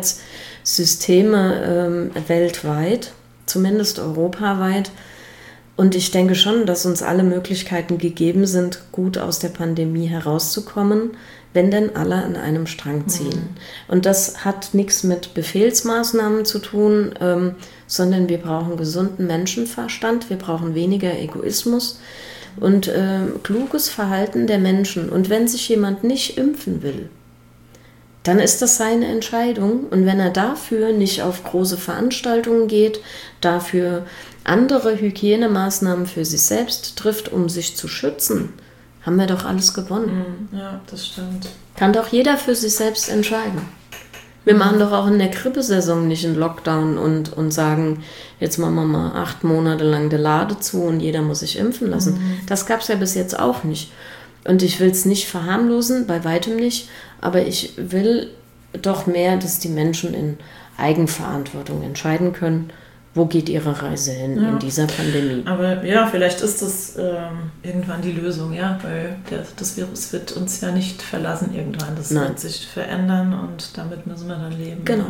Gesundheitssysteme weltweit, zumindest europaweit. Und ich denke schon, dass uns alle Möglichkeiten gegeben sind, gut aus der Pandemie herauszukommen, wenn denn alle an einem Strang ziehen. Und das hat nichts mit Befehlsmaßnahmen zu tun, sondern wir brauchen gesunden Menschenverstand, wir brauchen weniger Egoismus und kluges Verhalten der Menschen. Und wenn sich jemand nicht impfen will, dann ist das seine Entscheidung. Und wenn er dafür nicht auf große Veranstaltungen geht, dafür andere Hygienemaßnahmen für sich selbst trifft, um sich zu schützen, haben wir doch alles gewonnen. Ja, das stimmt. Kann doch jeder für sich selbst entscheiden. Wir machen doch auch in der Grippesaison nicht einen Lockdown und sagen, jetzt machen wir mal 8 Monate lang die Lade zu und jeder muss sich impfen lassen. Das gab es ja bis jetzt auch nicht. Und ich will es nicht verharmlosen, bei weitem nicht, aber ich will doch mehr, dass die Menschen in Eigenverantwortung entscheiden können, wo geht ihre Reise hin in dieser Pandemie. Aber ja, vielleicht ist das irgendwann die Lösung, ja, weil das Virus wird uns ja nicht verlassen irgendwann. Das wird sich verändern und damit müssen wir dann leben. Genau.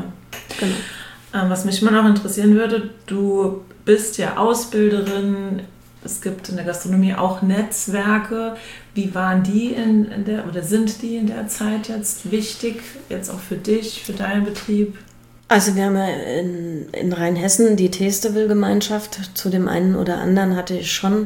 Was mich mal noch interessieren würde, du bist ja Ausbilderin, es gibt in der Gastronomie auch Netzwerke. Wie waren die sind die in der Zeit jetzt wichtig, jetzt auch für dich, für deinen Betrieb? Also wir haben ja in Rheinhessen die Teesteville-Gemeinschaft. Zu dem einen oder anderen hatte ich schon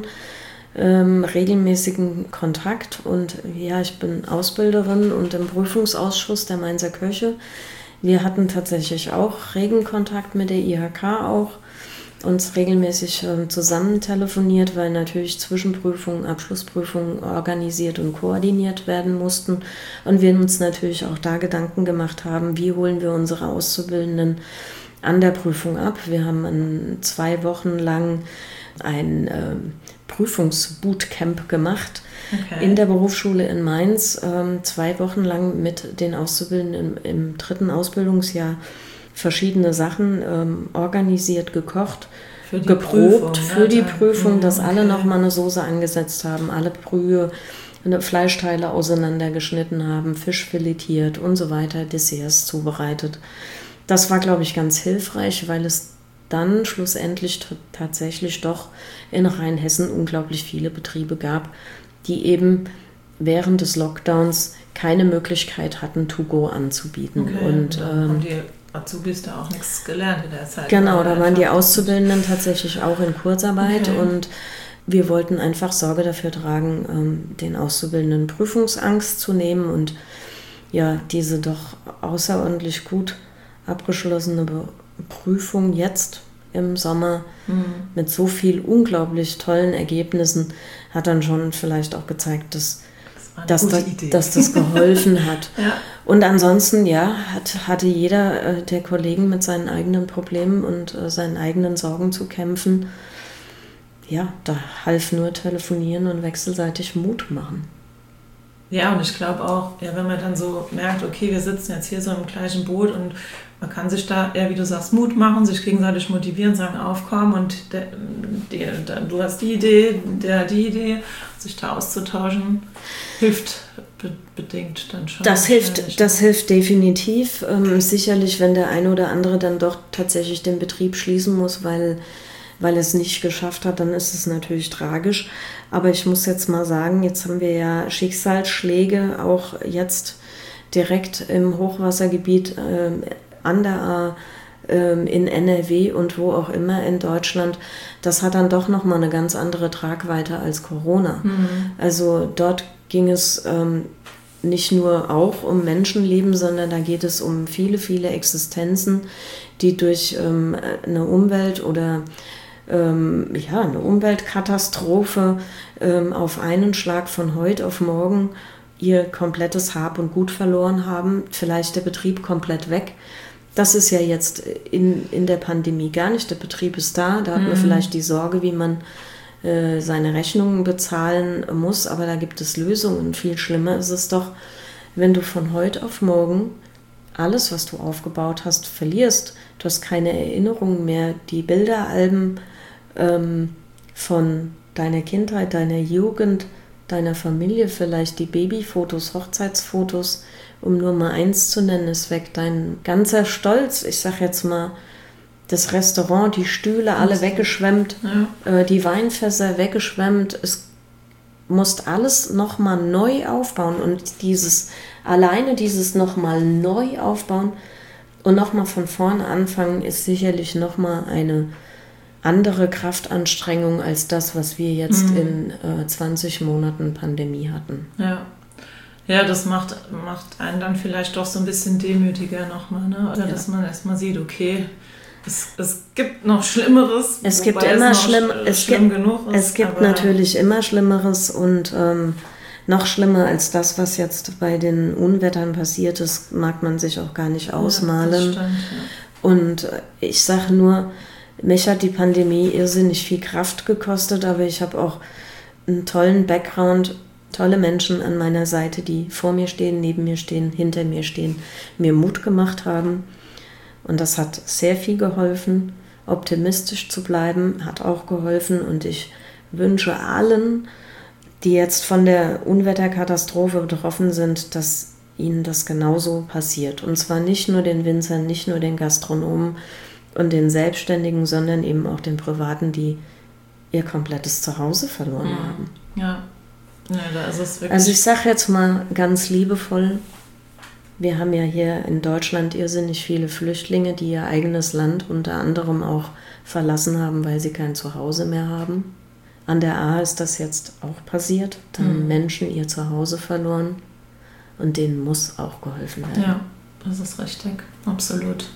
regelmäßigen Kontakt. Und ja, ich bin Ausbilderin und im Prüfungsausschuss der Mainzer Köche. Wir hatten tatsächlich auch regen Kontakt mit der IHK auch. Uns regelmäßig zusammen telefoniert, weil natürlich Zwischenprüfungen, Abschlussprüfungen organisiert und koordiniert werden mussten. Und wir uns natürlich auch da Gedanken gemacht haben, wie holen wir unsere Auszubildenden an der Prüfung ab. Wir haben 2 Wochen lang ein Prüfungsbootcamp gemacht in der Berufsschule in Mainz. 2 Wochen lang mit den Auszubildenden im 3. Ausbildungsjahr verschiedene Sachen organisiert, gekocht, geprobt für die Prüfung, dass alle nochmal eine Soße angesetzt haben, alle Brühe, Fleischteile auseinandergeschnitten haben, Fisch filetiert und so weiter, Desserts zubereitet. Das war, glaube ich, ganz hilfreich, weil es dann schlussendlich tatsächlich doch in Rheinhessen unglaublich viele Betriebe gab, die eben während des Lockdowns keine Möglichkeit hatten, To-Go anzubieten. Und haben die Azubis da auch nichts gelernt in der Zeit. Genau, da waren die Auszubildenden tatsächlich auch in Kurzarbeit und wir wollten einfach Sorge dafür tragen, den Auszubildenden Prüfungsangst zu nehmen und ja, diese doch außerordentlich gut abgeschlossene Prüfung jetzt im Sommer mit so viel unglaublich tollen Ergebnissen hat dann schon vielleicht auch gezeigt, dass das geholfen hat. Ja. Und ansonsten, ja, hatte jeder der Kollegen mit seinen eigenen Problemen und seinen eigenen Sorgen zu kämpfen. Ja, da half nur telefonieren und wechselseitig Mut machen. Ja, und ich glaube auch, ja, wenn man dann so merkt, okay, wir sitzen jetzt hier so im gleichen Boot und man kann sich da, ja, wie du sagst, Mut machen, sich gegenseitig motivieren, sagen, aufkommen und du hast die Idee, die Idee, sich da auszutauschen, hilft bedingt dann schon. Das hilft definitiv. Sicherlich, wenn der eine oder andere dann doch tatsächlich den Betrieb schließen muss, weil es nicht geschafft hat, dann ist es natürlich tragisch. Aber ich muss jetzt mal sagen, jetzt haben wir ja Schicksalsschläge, auch jetzt direkt im Hochwassergebiet an der A, in NRW und wo auch immer in Deutschland. Das hat dann doch nochmal eine ganz andere Tragweite als Corona. Also dort ging es nicht nur auch um Menschenleben, sondern da geht es um viele, viele Existenzen, die durch eine Umwelt oder eine Umweltkatastrophe auf einen Schlag von heute auf morgen ihr komplettes Hab und Gut verloren haben, vielleicht der Betrieb komplett weg. Das ist ja jetzt in der Pandemie gar nicht. Der Betrieb ist da hat man vielleicht die Sorge, wie man seine Rechnungen bezahlen muss, aber da gibt es Lösungen. Viel schlimmer ist es doch, wenn du von heute auf morgen alles, was du aufgebaut hast, verlierst. Du hast keine Erinnerungen mehr. Die Bilderalben von deiner Kindheit, deiner Jugend, deiner Familie, vielleicht die Babyfotos, Hochzeitsfotos, um nur mal eins zu nennen, ist weg. Dein ganzer Stolz, ich sag jetzt mal, das Restaurant, die Stühle, alle weggeschwemmt, die Weinfässer weggeschwemmt. Es musst alles nochmal neu aufbauen und dieses nochmal neu aufbauen und nochmal von vorne anfangen, ist sicherlich nochmal eine andere Kraftanstrengung als das, was wir jetzt in 20 Monaten Pandemie hatten. Ja, Ja, das macht einen dann vielleicht doch so ein bisschen demütiger nochmal, ne? Oder dass man erstmal sieht, okay, es gibt noch Schlimmeres. Es gibt immer schlimm genug ist. Es gibt natürlich immer Schlimmeres und noch schlimmer als das, was jetzt bei den Unwettern passiert ist, mag man sich auch gar nicht ausmalen. Ja, das stimmt, ja. Und ich sage nur, mich hat die Pandemie irrsinnig viel Kraft gekostet, aber ich habe auch einen tollen Background, tolle Menschen an meiner Seite, die vor mir stehen, neben mir stehen, hinter mir stehen, mir Mut gemacht haben. Und das hat sehr viel geholfen. Optimistisch zu bleiben hat auch geholfen. Und ich wünsche allen, die jetzt von der Unwetterkatastrophe betroffen sind, dass ihnen das genauso passiert. Und zwar nicht nur den Winzern, nicht nur den Gastronomen und den Selbstständigen, sondern eben auch den Privaten, die ihr komplettes Zuhause verloren haben. Ja, da ist es wirklich. Also ich sage jetzt mal ganz liebevoll, wir haben ja hier in Deutschland irrsinnig viele Flüchtlinge, die ihr eigenes Land unter anderem auch verlassen haben, weil sie kein Zuhause mehr haben. An der Ahr ist das jetzt auch passiert. Da haben Menschen ihr Zuhause verloren und denen muss auch geholfen werden. Ja, das ist richtig. Absolut.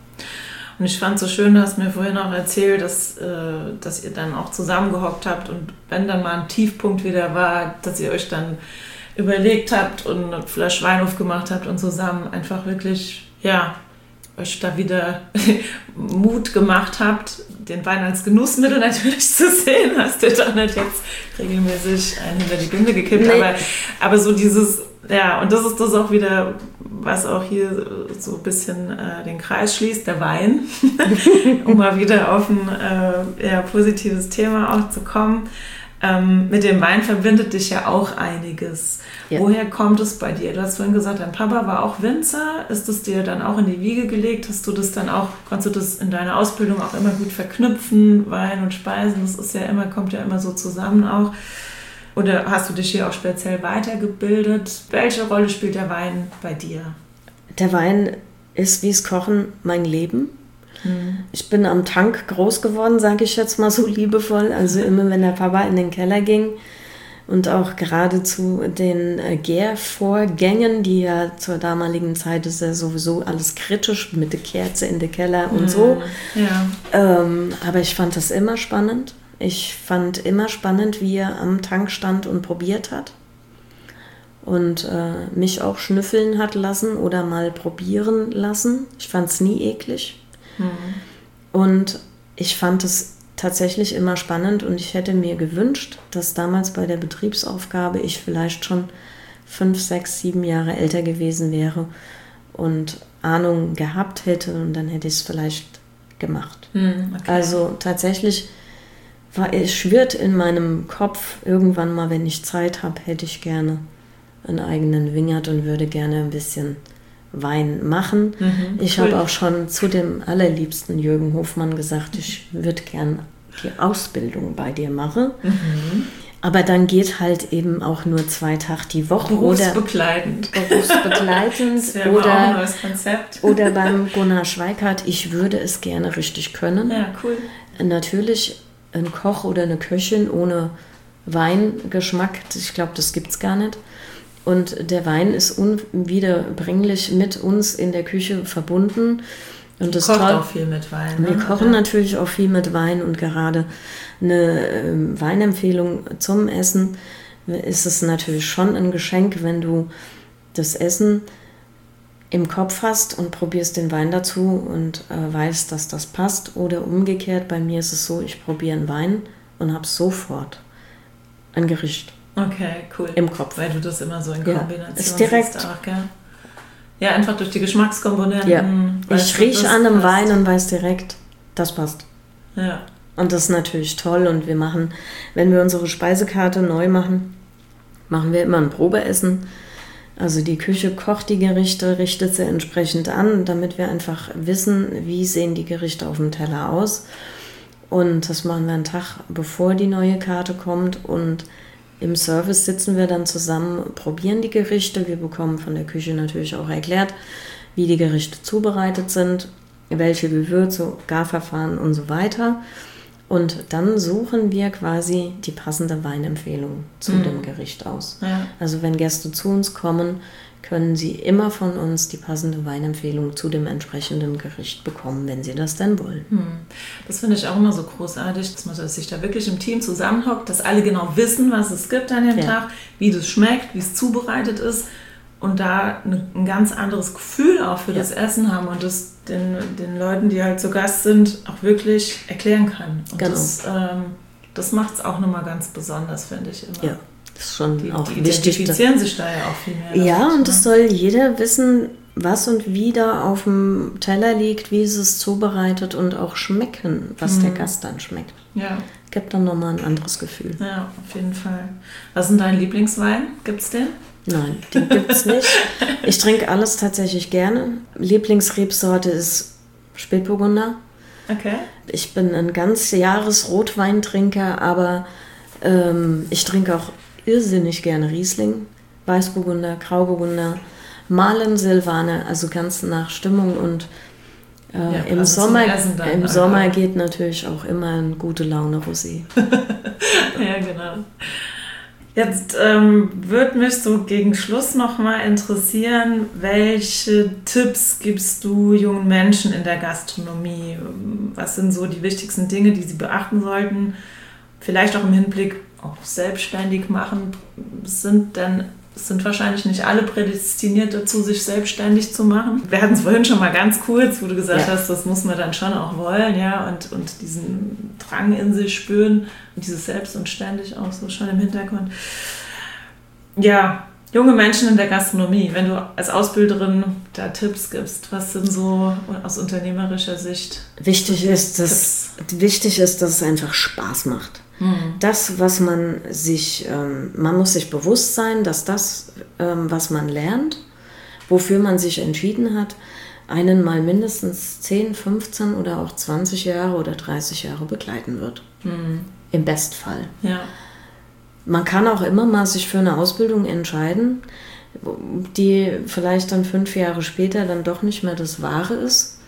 Und ich fand es so schön, du hast mir vorhin auch erzählt, dass ihr dann auch zusammengehockt habt und wenn dann mal ein Tiefpunkt wieder war, dass ihr euch dann überlegt habt und eine Flasche Wein aufgemacht habt und zusammen einfach wirklich, euch da wieder Mut gemacht habt, den Wein als Genussmittel natürlich zu sehen. Hast du doch nicht jetzt regelmäßig einen hinter die Binde gekippt, nee. aber so dieses, und das ist das auch wieder, was auch hier so ein bisschen den Kreis schließt, der Wein, um mal wieder auf ein positives Thema auch zu kommen. Mit dem Wein verbindet dich ja auch einiges. Ja. Woher kommt es bei dir? Du hast vorhin gesagt, dein Papa war auch Winzer. Ist es dir dann auch in die Wiege gelegt? Konntest du das in deiner Ausbildung auch immer gut verknüpfen? Wein und Speisen, das ist kommt ja immer so zusammen auch. Oder hast du dich hier auch speziell weitergebildet? Welche Rolle spielt der Wein bei dir? Der Wein ist wie's Kochen mein Leben. Ich bin am Tank groß geworden, sage ich jetzt mal so liebevoll. Also immer, wenn der Papa in den Keller ging und auch gerade zu den Gärvorgängen, die ja zur damaligen Zeit ist ja sowieso alles kritisch mit der Kerze in den Keller und so. Ja. Aber ich fand das immer spannend. Ich fand immer spannend, wie er am Tank stand und probiert hat. Und mich auch schnüffeln hat lassen oder mal probieren lassen. Ich fand es nie eklig. Und ich fand es tatsächlich immer spannend und ich hätte mir gewünscht, dass damals bei der Betriebsaufgabe ich vielleicht schon 5, 6, 7 Jahre älter gewesen wäre und Ahnung gehabt hätte und dann hätte ich es vielleicht gemacht. Okay. Also tatsächlich schwirrt in meinem Kopf, irgendwann mal, wenn ich Zeit habe, hätte ich gerne einen eigenen Wingert und würde gerne ein bisschen Wein machen. Ich habe auch schon zu dem allerliebsten Jürgen Hofmann gesagt, ich würde gern die Ausbildung bei dir machen. Aber dann geht halt eben auch nur 2 Tage die Woche. Berufsbegleitend. Das wäre auch ein neues Konzept. Oder beim Gunnar Schweikart, ich würde es gerne richtig können. Ja, cool. Natürlich ein Koch oder eine Köchin ohne Weingeschmack, ich glaube, das gibt es gar nicht. Und der Wein ist unwiederbringlich mit uns in der Küche verbunden. Und das kocht auch viel mit Wein. Wir kochen natürlich auch viel mit Wein und gerade eine Weinempfehlung zum Essen ist es natürlich schon ein Geschenk, wenn du das Essen im Kopf hast und probierst den Wein dazu und weißt, dass das passt. Oder umgekehrt, bei mir ist es so, ich probiere einen Wein und habe sofort ein Gericht. Okay, cool. Im Kopf. Weil du das immer so in Kombination ist direkt siehst auch, gell? Ja, einfach durch die Geschmackskomponenten. Ja. Ich rieche an einem Wein und weiß direkt, das passt. Ja. Und das ist natürlich toll. Und wir machen, wenn wir unsere Speisekarte neu machen, machen wir immer ein Probeessen. Also die Küche kocht die Gerichte, richtet sie entsprechend an, damit wir einfach wissen, wie sehen die Gerichte auf dem Teller aus. Und das machen wir einen Tag, bevor die neue Karte kommt. Und im Service sitzen wir dann zusammen, probieren die Gerichte. Wir bekommen von der Küche natürlich auch erklärt, wie die Gerichte zubereitet sind, welche Gewürze, Garverfahren und so weiter. Und dann suchen wir quasi die passende Weinempfehlung zu dem Gericht aus. Ja. Also wenn Gäste zu uns kommen, können sie immer von uns die passende Weinempfehlung zu dem entsprechenden Gericht bekommen, wenn sie das denn wollen. Das finde ich auch immer so großartig, dass man sich da wirklich im Team zusammenhockt, dass alle genau wissen, was es gibt an dem Tag, wie das schmeckt, wie es zubereitet ist und da ein ganz anderes Gefühl auch für das Essen haben und das den Leuten, die halt zu Gast sind, auch wirklich erklären kann. Und genau. Das macht es auch nochmal ganz besonders, finde ich immer. Ja, das ist schon auch die wichtig. Die identifizieren sich da ja auch viel mehr. Ja, und es soll jeder wissen, was und wie da auf dem Teller liegt, wie es zubereitet und auch schmecken, was der Gast dann schmeckt. Ja. Gibt dann nochmal ein anderes Gefühl. Ja, auf jeden Fall. Was ist denn dein Lieblingswein? Gibt's den? Nein, den gibt's nicht. Ich trinke alles tatsächlich gerne. Lieblingsrebsorte ist Spätburgunder. Okay. Ich bin ein ganz Jahres Rotweintrinker, aber ich trinke auch irrsinnig gerne Riesling, Weißburgunder, Grauburgunder, Malen, Silvaner, also ganz nach Stimmung und im Sommer geht natürlich auch immer eine gute Laune Rosé. Ja, genau. Jetzt würde mich so gegen Schluss nochmal interessieren, welche Tipps gibst du jungen Menschen in der Gastronomie? Was sind so die wichtigsten Dinge, die sie beachten sollten? Vielleicht auch im Hinblick auf selbstständig machen. Sind wahrscheinlich nicht alle prädestiniert dazu, sich selbstständig zu machen. Wir hatten es vorhin schon mal ganz kurz, wo du gesagt hast, das muss man dann schon auch wollen, ja, und diesen Drang in sich spüren und dieses Selbst und ständig auch so schon im Hintergrund. Ja, junge Menschen in der Gastronomie, wenn du als Ausbilderin da Tipps gibst, was sind so aus unternehmerischer Sicht? Wichtig ist, dass es einfach Spaß macht. Das, was man muss sich bewusst sein, dass das, was man lernt, wofür man sich entschieden hat, einen mal mindestens 10, 15 oder auch 20 Jahre oder 30 Jahre begleiten wird. Im Bestfall. Ja. Man kann auch immer mal sich für eine Ausbildung entscheiden, die vielleicht dann 5 Jahre später dann doch nicht mehr das Wahre ist.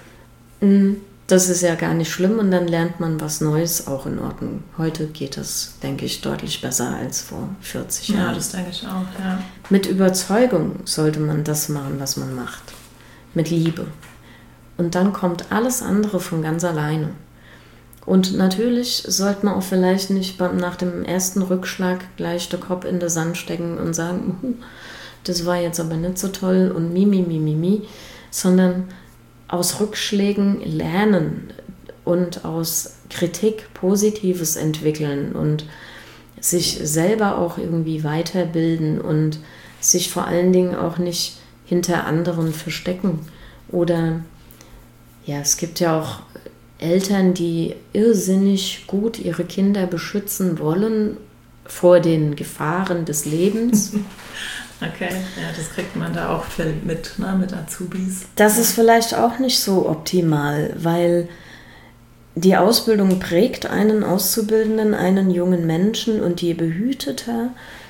Das ist ja gar nicht schlimm und dann lernt man was Neues, auch in Ordnung. Heute geht das, denke ich, deutlich besser als vor 40 Jahren. Ja, das denke ich auch, ja. Mit Überzeugung sollte man das machen, was man macht. Mit Liebe. Und dann kommt alles andere von ganz alleine. Und natürlich sollte man auch vielleicht nicht nach dem ersten Rückschlag gleich den Kopf in den Sand stecken und sagen, das war jetzt aber nicht so toll und mi, sondern aus Rückschlägen lernen und aus Kritik Positives entwickeln und sich selber auch irgendwie weiterbilden und sich vor allen Dingen auch nicht hinter anderen verstecken. Oder ja, es gibt ja auch Eltern, die irrsinnig gut ihre Kinder beschützen wollen vor den Gefahren des Lebens. Okay, ja, das kriegt man da auch viel mit, ne, mit Azubis. Das ist vielleicht auch nicht so optimal, weil die Ausbildung prägt einen Auszubildenden, einen jungen Menschen und je behüteter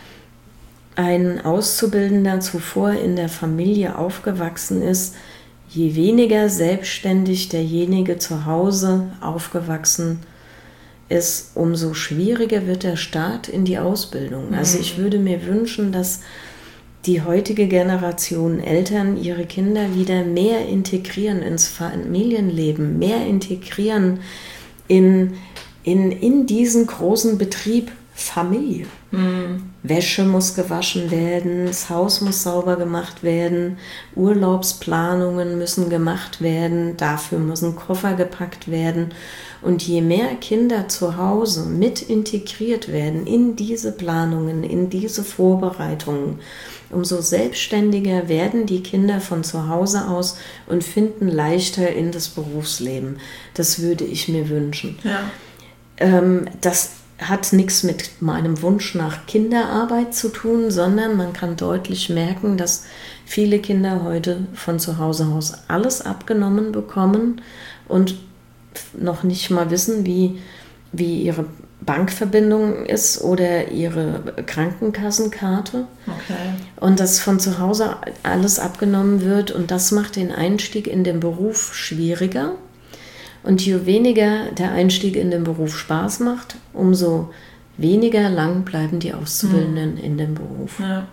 ein Auszubildender zuvor in der Familie aufgewachsen ist, je weniger selbstständig derjenige zu Hause aufgewachsen ist, umso schwieriger wird der Start in die Ausbildung. Also ich würde mir wünschen, dass die heutige Generation Eltern ihre Kinder wieder mehr integrieren ins Familienleben, mehr integrieren in diesen großen Betrieb Familie. Wäsche muss gewaschen werden, das Haus muss sauber gemacht werden, Urlaubsplanungen müssen gemacht werden, dafür müssen Koffer gepackt werden. Und je mehr Kinder zu Hause mit integriert werden in diese Planungen, in diese Vorbereitungen, umso selbstständiger werden die Kinder von zu Hause aus und finden leichter in das Berufsleben. Das würde ich mir wünschen. Ja. Das hat nichts mit meinem Wunsch nach Kinderarbeit zu tun, sondern man kann deutlich merken, dass viele Kinder heute von zu Hause aus alles abgenommen bekommen und noch nicht mal wissen, wie ihre Bankverbindung ist oder ihre Krankenkassenkarte. Okay. Und dass von zu Hause alles abgenommen wird und das macht den Einstieg in den Beruf schwieriger. Und je weniger der Einstieg in den Beruf Spaß macht, umso weniger lang bleiben die Auszubildenden in dem Beruf. Ja.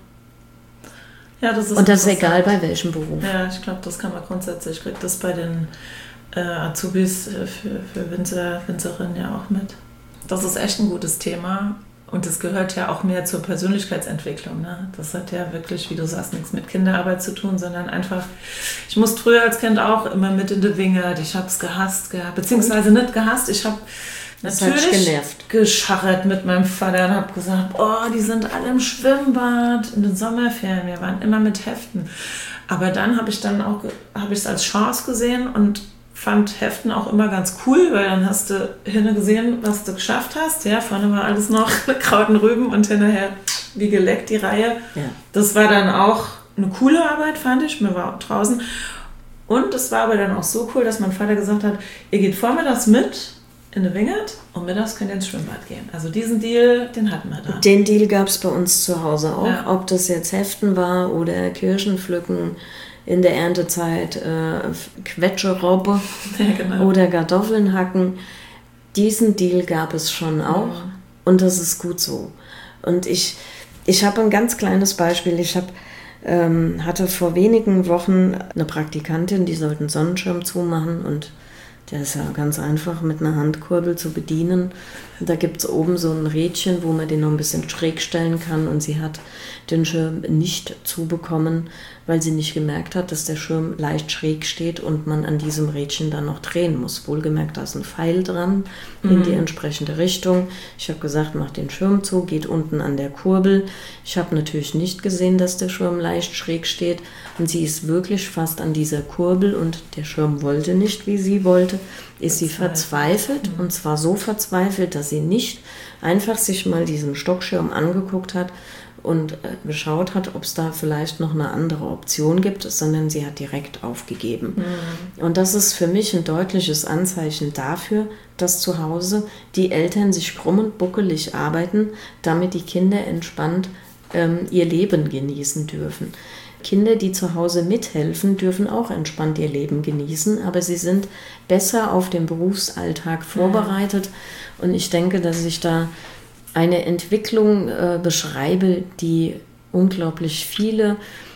Ja, das ist und das ist egal bei welchem Beruf. Ja, ich glaube, das kann man grundsätzlich, ich kriege das bei den Azubis für Winzerinnen ja auch mit. Das ist echt ein gutes Thema und das gehört ja auch mehr zur Persönlichkeitsentwicklung. Ne? Das hat ja wirklich, wie du sagst, nichts mit Kinderarbeit zu tun, sondern einfach, ich musste früher als Kind auch immer mit in die Wingert, ich habe es gehasst gehabt, beziehungsweise nicht gehasst, ich habe natürlich gescharrt mit meinem Vater und habe gesagt, oh, die sind alle im Schwimmbad in den Sommerferien, wir waren immer mit Heften. Aber dann habe ich es als Chance gesehen und fand Heften auch immer ganz cool, weil dann hast du hinten gesehen, was du geschafft hast. Ja, vorne war alles noch Kraut und Rüben und hinterher wie geleckt die Reihe. Ja. Das war dann auch eine coole Arbeit, fand ich. Mir war auch draußen. Und es war aber dann auch so cool, dass mein Vater gesagt hat, ihr geht vormittags mit in der Wingert und mittags könnt ihr ins Schwimmbad gehen. Also diesen Deal, den hatten wir da. Den Deal gab es bei uns zu Hause auch. Ja. Ob das jetzt Heften war oder Kirschen pflücken, in der Erntezeit Quetscherobbe oder Kartoffeln hacken. Diesen Deal gab es schon auch und das ist gut so. Und ich habe ein ganz kleines Beispiel. Ich hatte vor wenigen Wochen eine Praktikantin, die sollte einen Sonnenschirm zumachen und der ist ja ganz einfach mit einer Handkurbel zu bedienen. Da gibt es oben so ein Rädchen, wo man den noch ein bisschen schräg stellen kann und sie hat den Schirm nicht zubekommen, weil sie nicht gemerkt hat, dass der Schirm leicht schräg steht und man an diesem Rädchen dann noch drehen muss. Wohlgemerkt, da ist ein Pfeil dran in die entsprechende Richtung. Ich habe gesagt, mach den Schirm zu, geht unten an der Kurbel. Ich habe natürlich nicht gesehen, dass der Schirm leicht schräg steht und sie ist wirklich fast an dieser Kurbel und der Schirm wollte nicht, wie sie wollte, ist sie verzweifelt und zwar so verzweifelt, dass sie nicht einfach sich mal diesen Stockschirm angeguckt hat und geschaut hat, ob es da vielleicht noch eine andere Option gibt, sondern sie hat direkt aufgegeben. Und das ist für mich ein deutliches Anzeichen dafür, dass zu Hause die Eltern sich krumm und buckelig arbeiten, damit die Kinder entspannt ihr Leben genießen dürfen. Kinder, die zu Hause mithelfen, dürfen auch entspannt ihr Leben genießen, aber sie sind besser auf den Berufsalltag vorbereitet. Und ich denke, dass ich da eine Entwicklung beschreibe, die unglaublich viele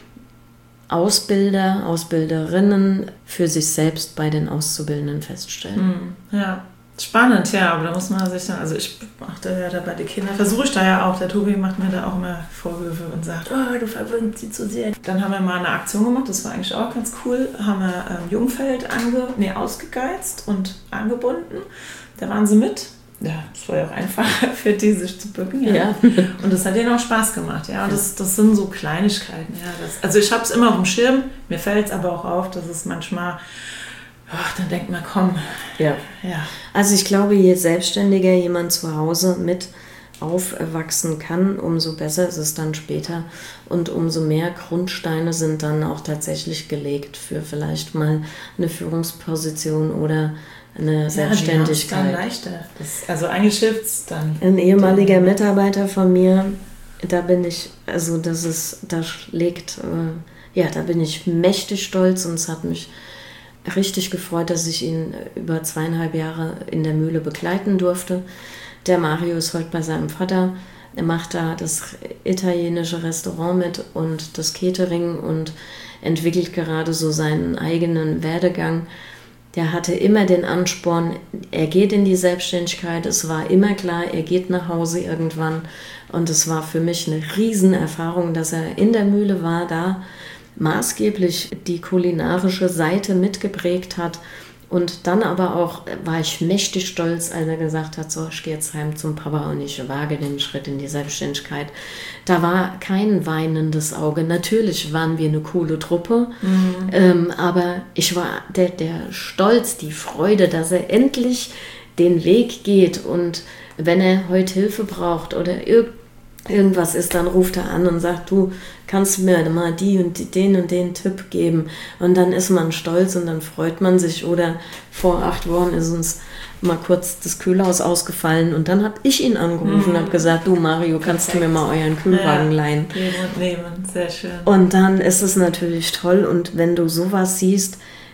Ausbilder, Ausbilderinnen für sich selbst bei den Auszubildenden feststellen. Ja, spannend, ja, aber da muss man sich dann, also ich mache da ja dabei die Kinder, versuche ich da ja auch, der Tobi macht mir da auch immer Vorwürfe und sagt, oh, du verwöhnst sie zu sehr. Dann haben wir mal eine Aktion gemacht, das war eigentlich auch ganz cool, haben wir Jungfeld ausgegeizt und angebunden, da waren sie mit. Ja, das war ja auch einfach für die, sich zu bücken. Ja. Und das hat denen auch Spaß gemacht. Ja, und das sind so Kleinigkeiten. Ja, also ich habe es immer auf dem Schirm, mir fällt es aber auch auf, dass es manchmal, dann denkt man, komm. Ja. Also ich glaube, je selbstständiger jemand zu Hause mit aufwachsen kann, umso besser ist es dann später und umso mehr Grundsteine sind dann auch tatsächlich gelegt für vielleicht mal eine Führungsposition oder eine Selbstständigkeit. Dann leichter. Also eigentlich hilft es dann. Ein ehemaliger Mitarbeiter von mir, da bin ich mächtig stolz und es hat mich richtig gefreut, dass ich ihn über 2,5 Jahre in der Mühle begleiten durfte. Der Mario ist heute bei seinem Vater. Er macht da das italienische Restaurant mit und das Catering und entwickelt gerade so seinen eigenen Werdegang. Der hatte immer den Ansporn, er geht in die Selbstständigkeit, es war immer klar, er geht nach Hause irgendwann und es war für mich eine Riesenerfahrung, dass er in der Mühle war, da maßgeblich die kulinarische Seite mitgeprägt hat und dann aber auch war ich mächtig stolz, als er gesagt hat, so, ich gehe jetzt heim zum Papa und ich wage den Schritt in die Selbstständigkeit. Da war kein weinendes Auge. Natürlich waren wir eine coole Truppe, aber ich war der Stolz, die Freude, dass er endlich den Weg geht und wenn er heute Hilfe braucht oder irgendwas ist, dann ruft er an und sagt, du kannst mir mal die und den Tipp geben und dann ist man stolz und dann freut man sich oder vor 8 Wochen ist uns mal kurz das Kühlhaus ausgefallen und dann habe ich ihn angerufen und habe gesagt, du Mario, kannst du mir mal euren Kühlwagen leihen? Geben und nehmen, sehr schön. Und dann ist es natürlich toll und wenn du sowas siehst,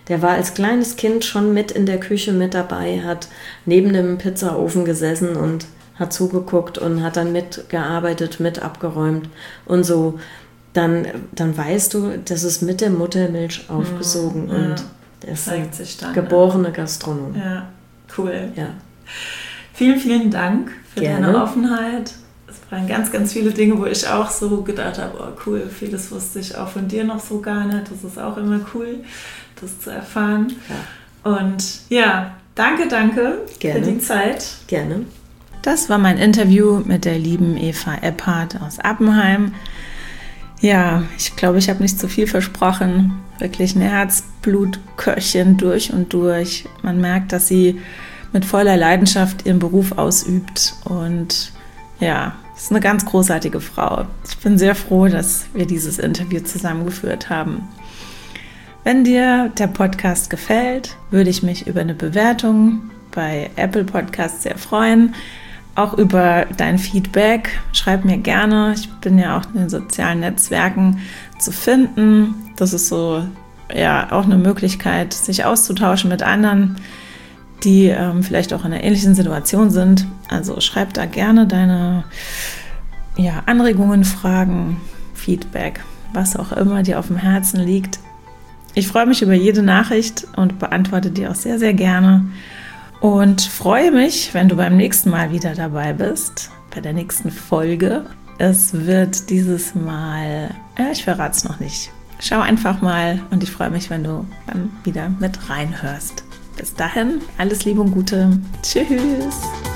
Der war als kleines Kind schon mit in der Küche mit dabei, hat neben dem Pizzaofen gesessen und hat zugeguckt und hat dann mitgearbeitet, mit abgeräumt und so. Dann weißt du, das ist mit der Muttermilch aufgesogen und der ist ein geborener Gastronom. Ja, cool. Ja. Vielen, vielen Dank für Gerne. deine Offenheit. Es waren ganz, ganz viele Dinge, wo ich auch so gedacht habe, oh cool, vieles wusste ich auch von dir noch so gar nicht. Das ist auch immer cool, das zu erfahren. Ja. Und ja, danke Gerne. für die Zeit. Gerne. Das war mein Interview mit der lieben Eva Epphardt aus Appenheim. Ja, ich glaube, ich habe nicht zu viel versprochen. Wirklich ein Herzblutköchin durch und durch. Man merkt, dass sie mit voller Leidenschaft ihren Beruf ausübt. Und ja, ist eine ganz großartige Frau. Ich bin sehr froh, dass wir dieses Interview zusammengeführt haben. Wenn dir der Podcast gefällt, würde ich mich über eine Bewertung bei Apple Podcasts sehr freuen. Auch über dein Feedback. Schreib mir gerne. Ich bin ja auch in den sozialen Netzwerken zu finden. Das ist so ja auch eine Möglichkeit, sich auszutauschen mit anderen, die vielleicht auch in einer ähnlichen Situation sind. Also schreib da gerne deine Anregungen, Fragen, Feedback, was auch immer dir auf dem Herzen liegt. Ich freue mich über jede Nachricht und beantworte die auch sehr, sehr gerne. Und freue mich, wenn du beim nächsten Mal wieder dabei bist, bei der nächsten Folge. Es wird dieses Mal, ich verrate es noch nicht. Schau einfach mal und ich freue mich, wenn du dann wieder mit reinhörst. Bis dahin, alles Liebe und Gute. Tschüss.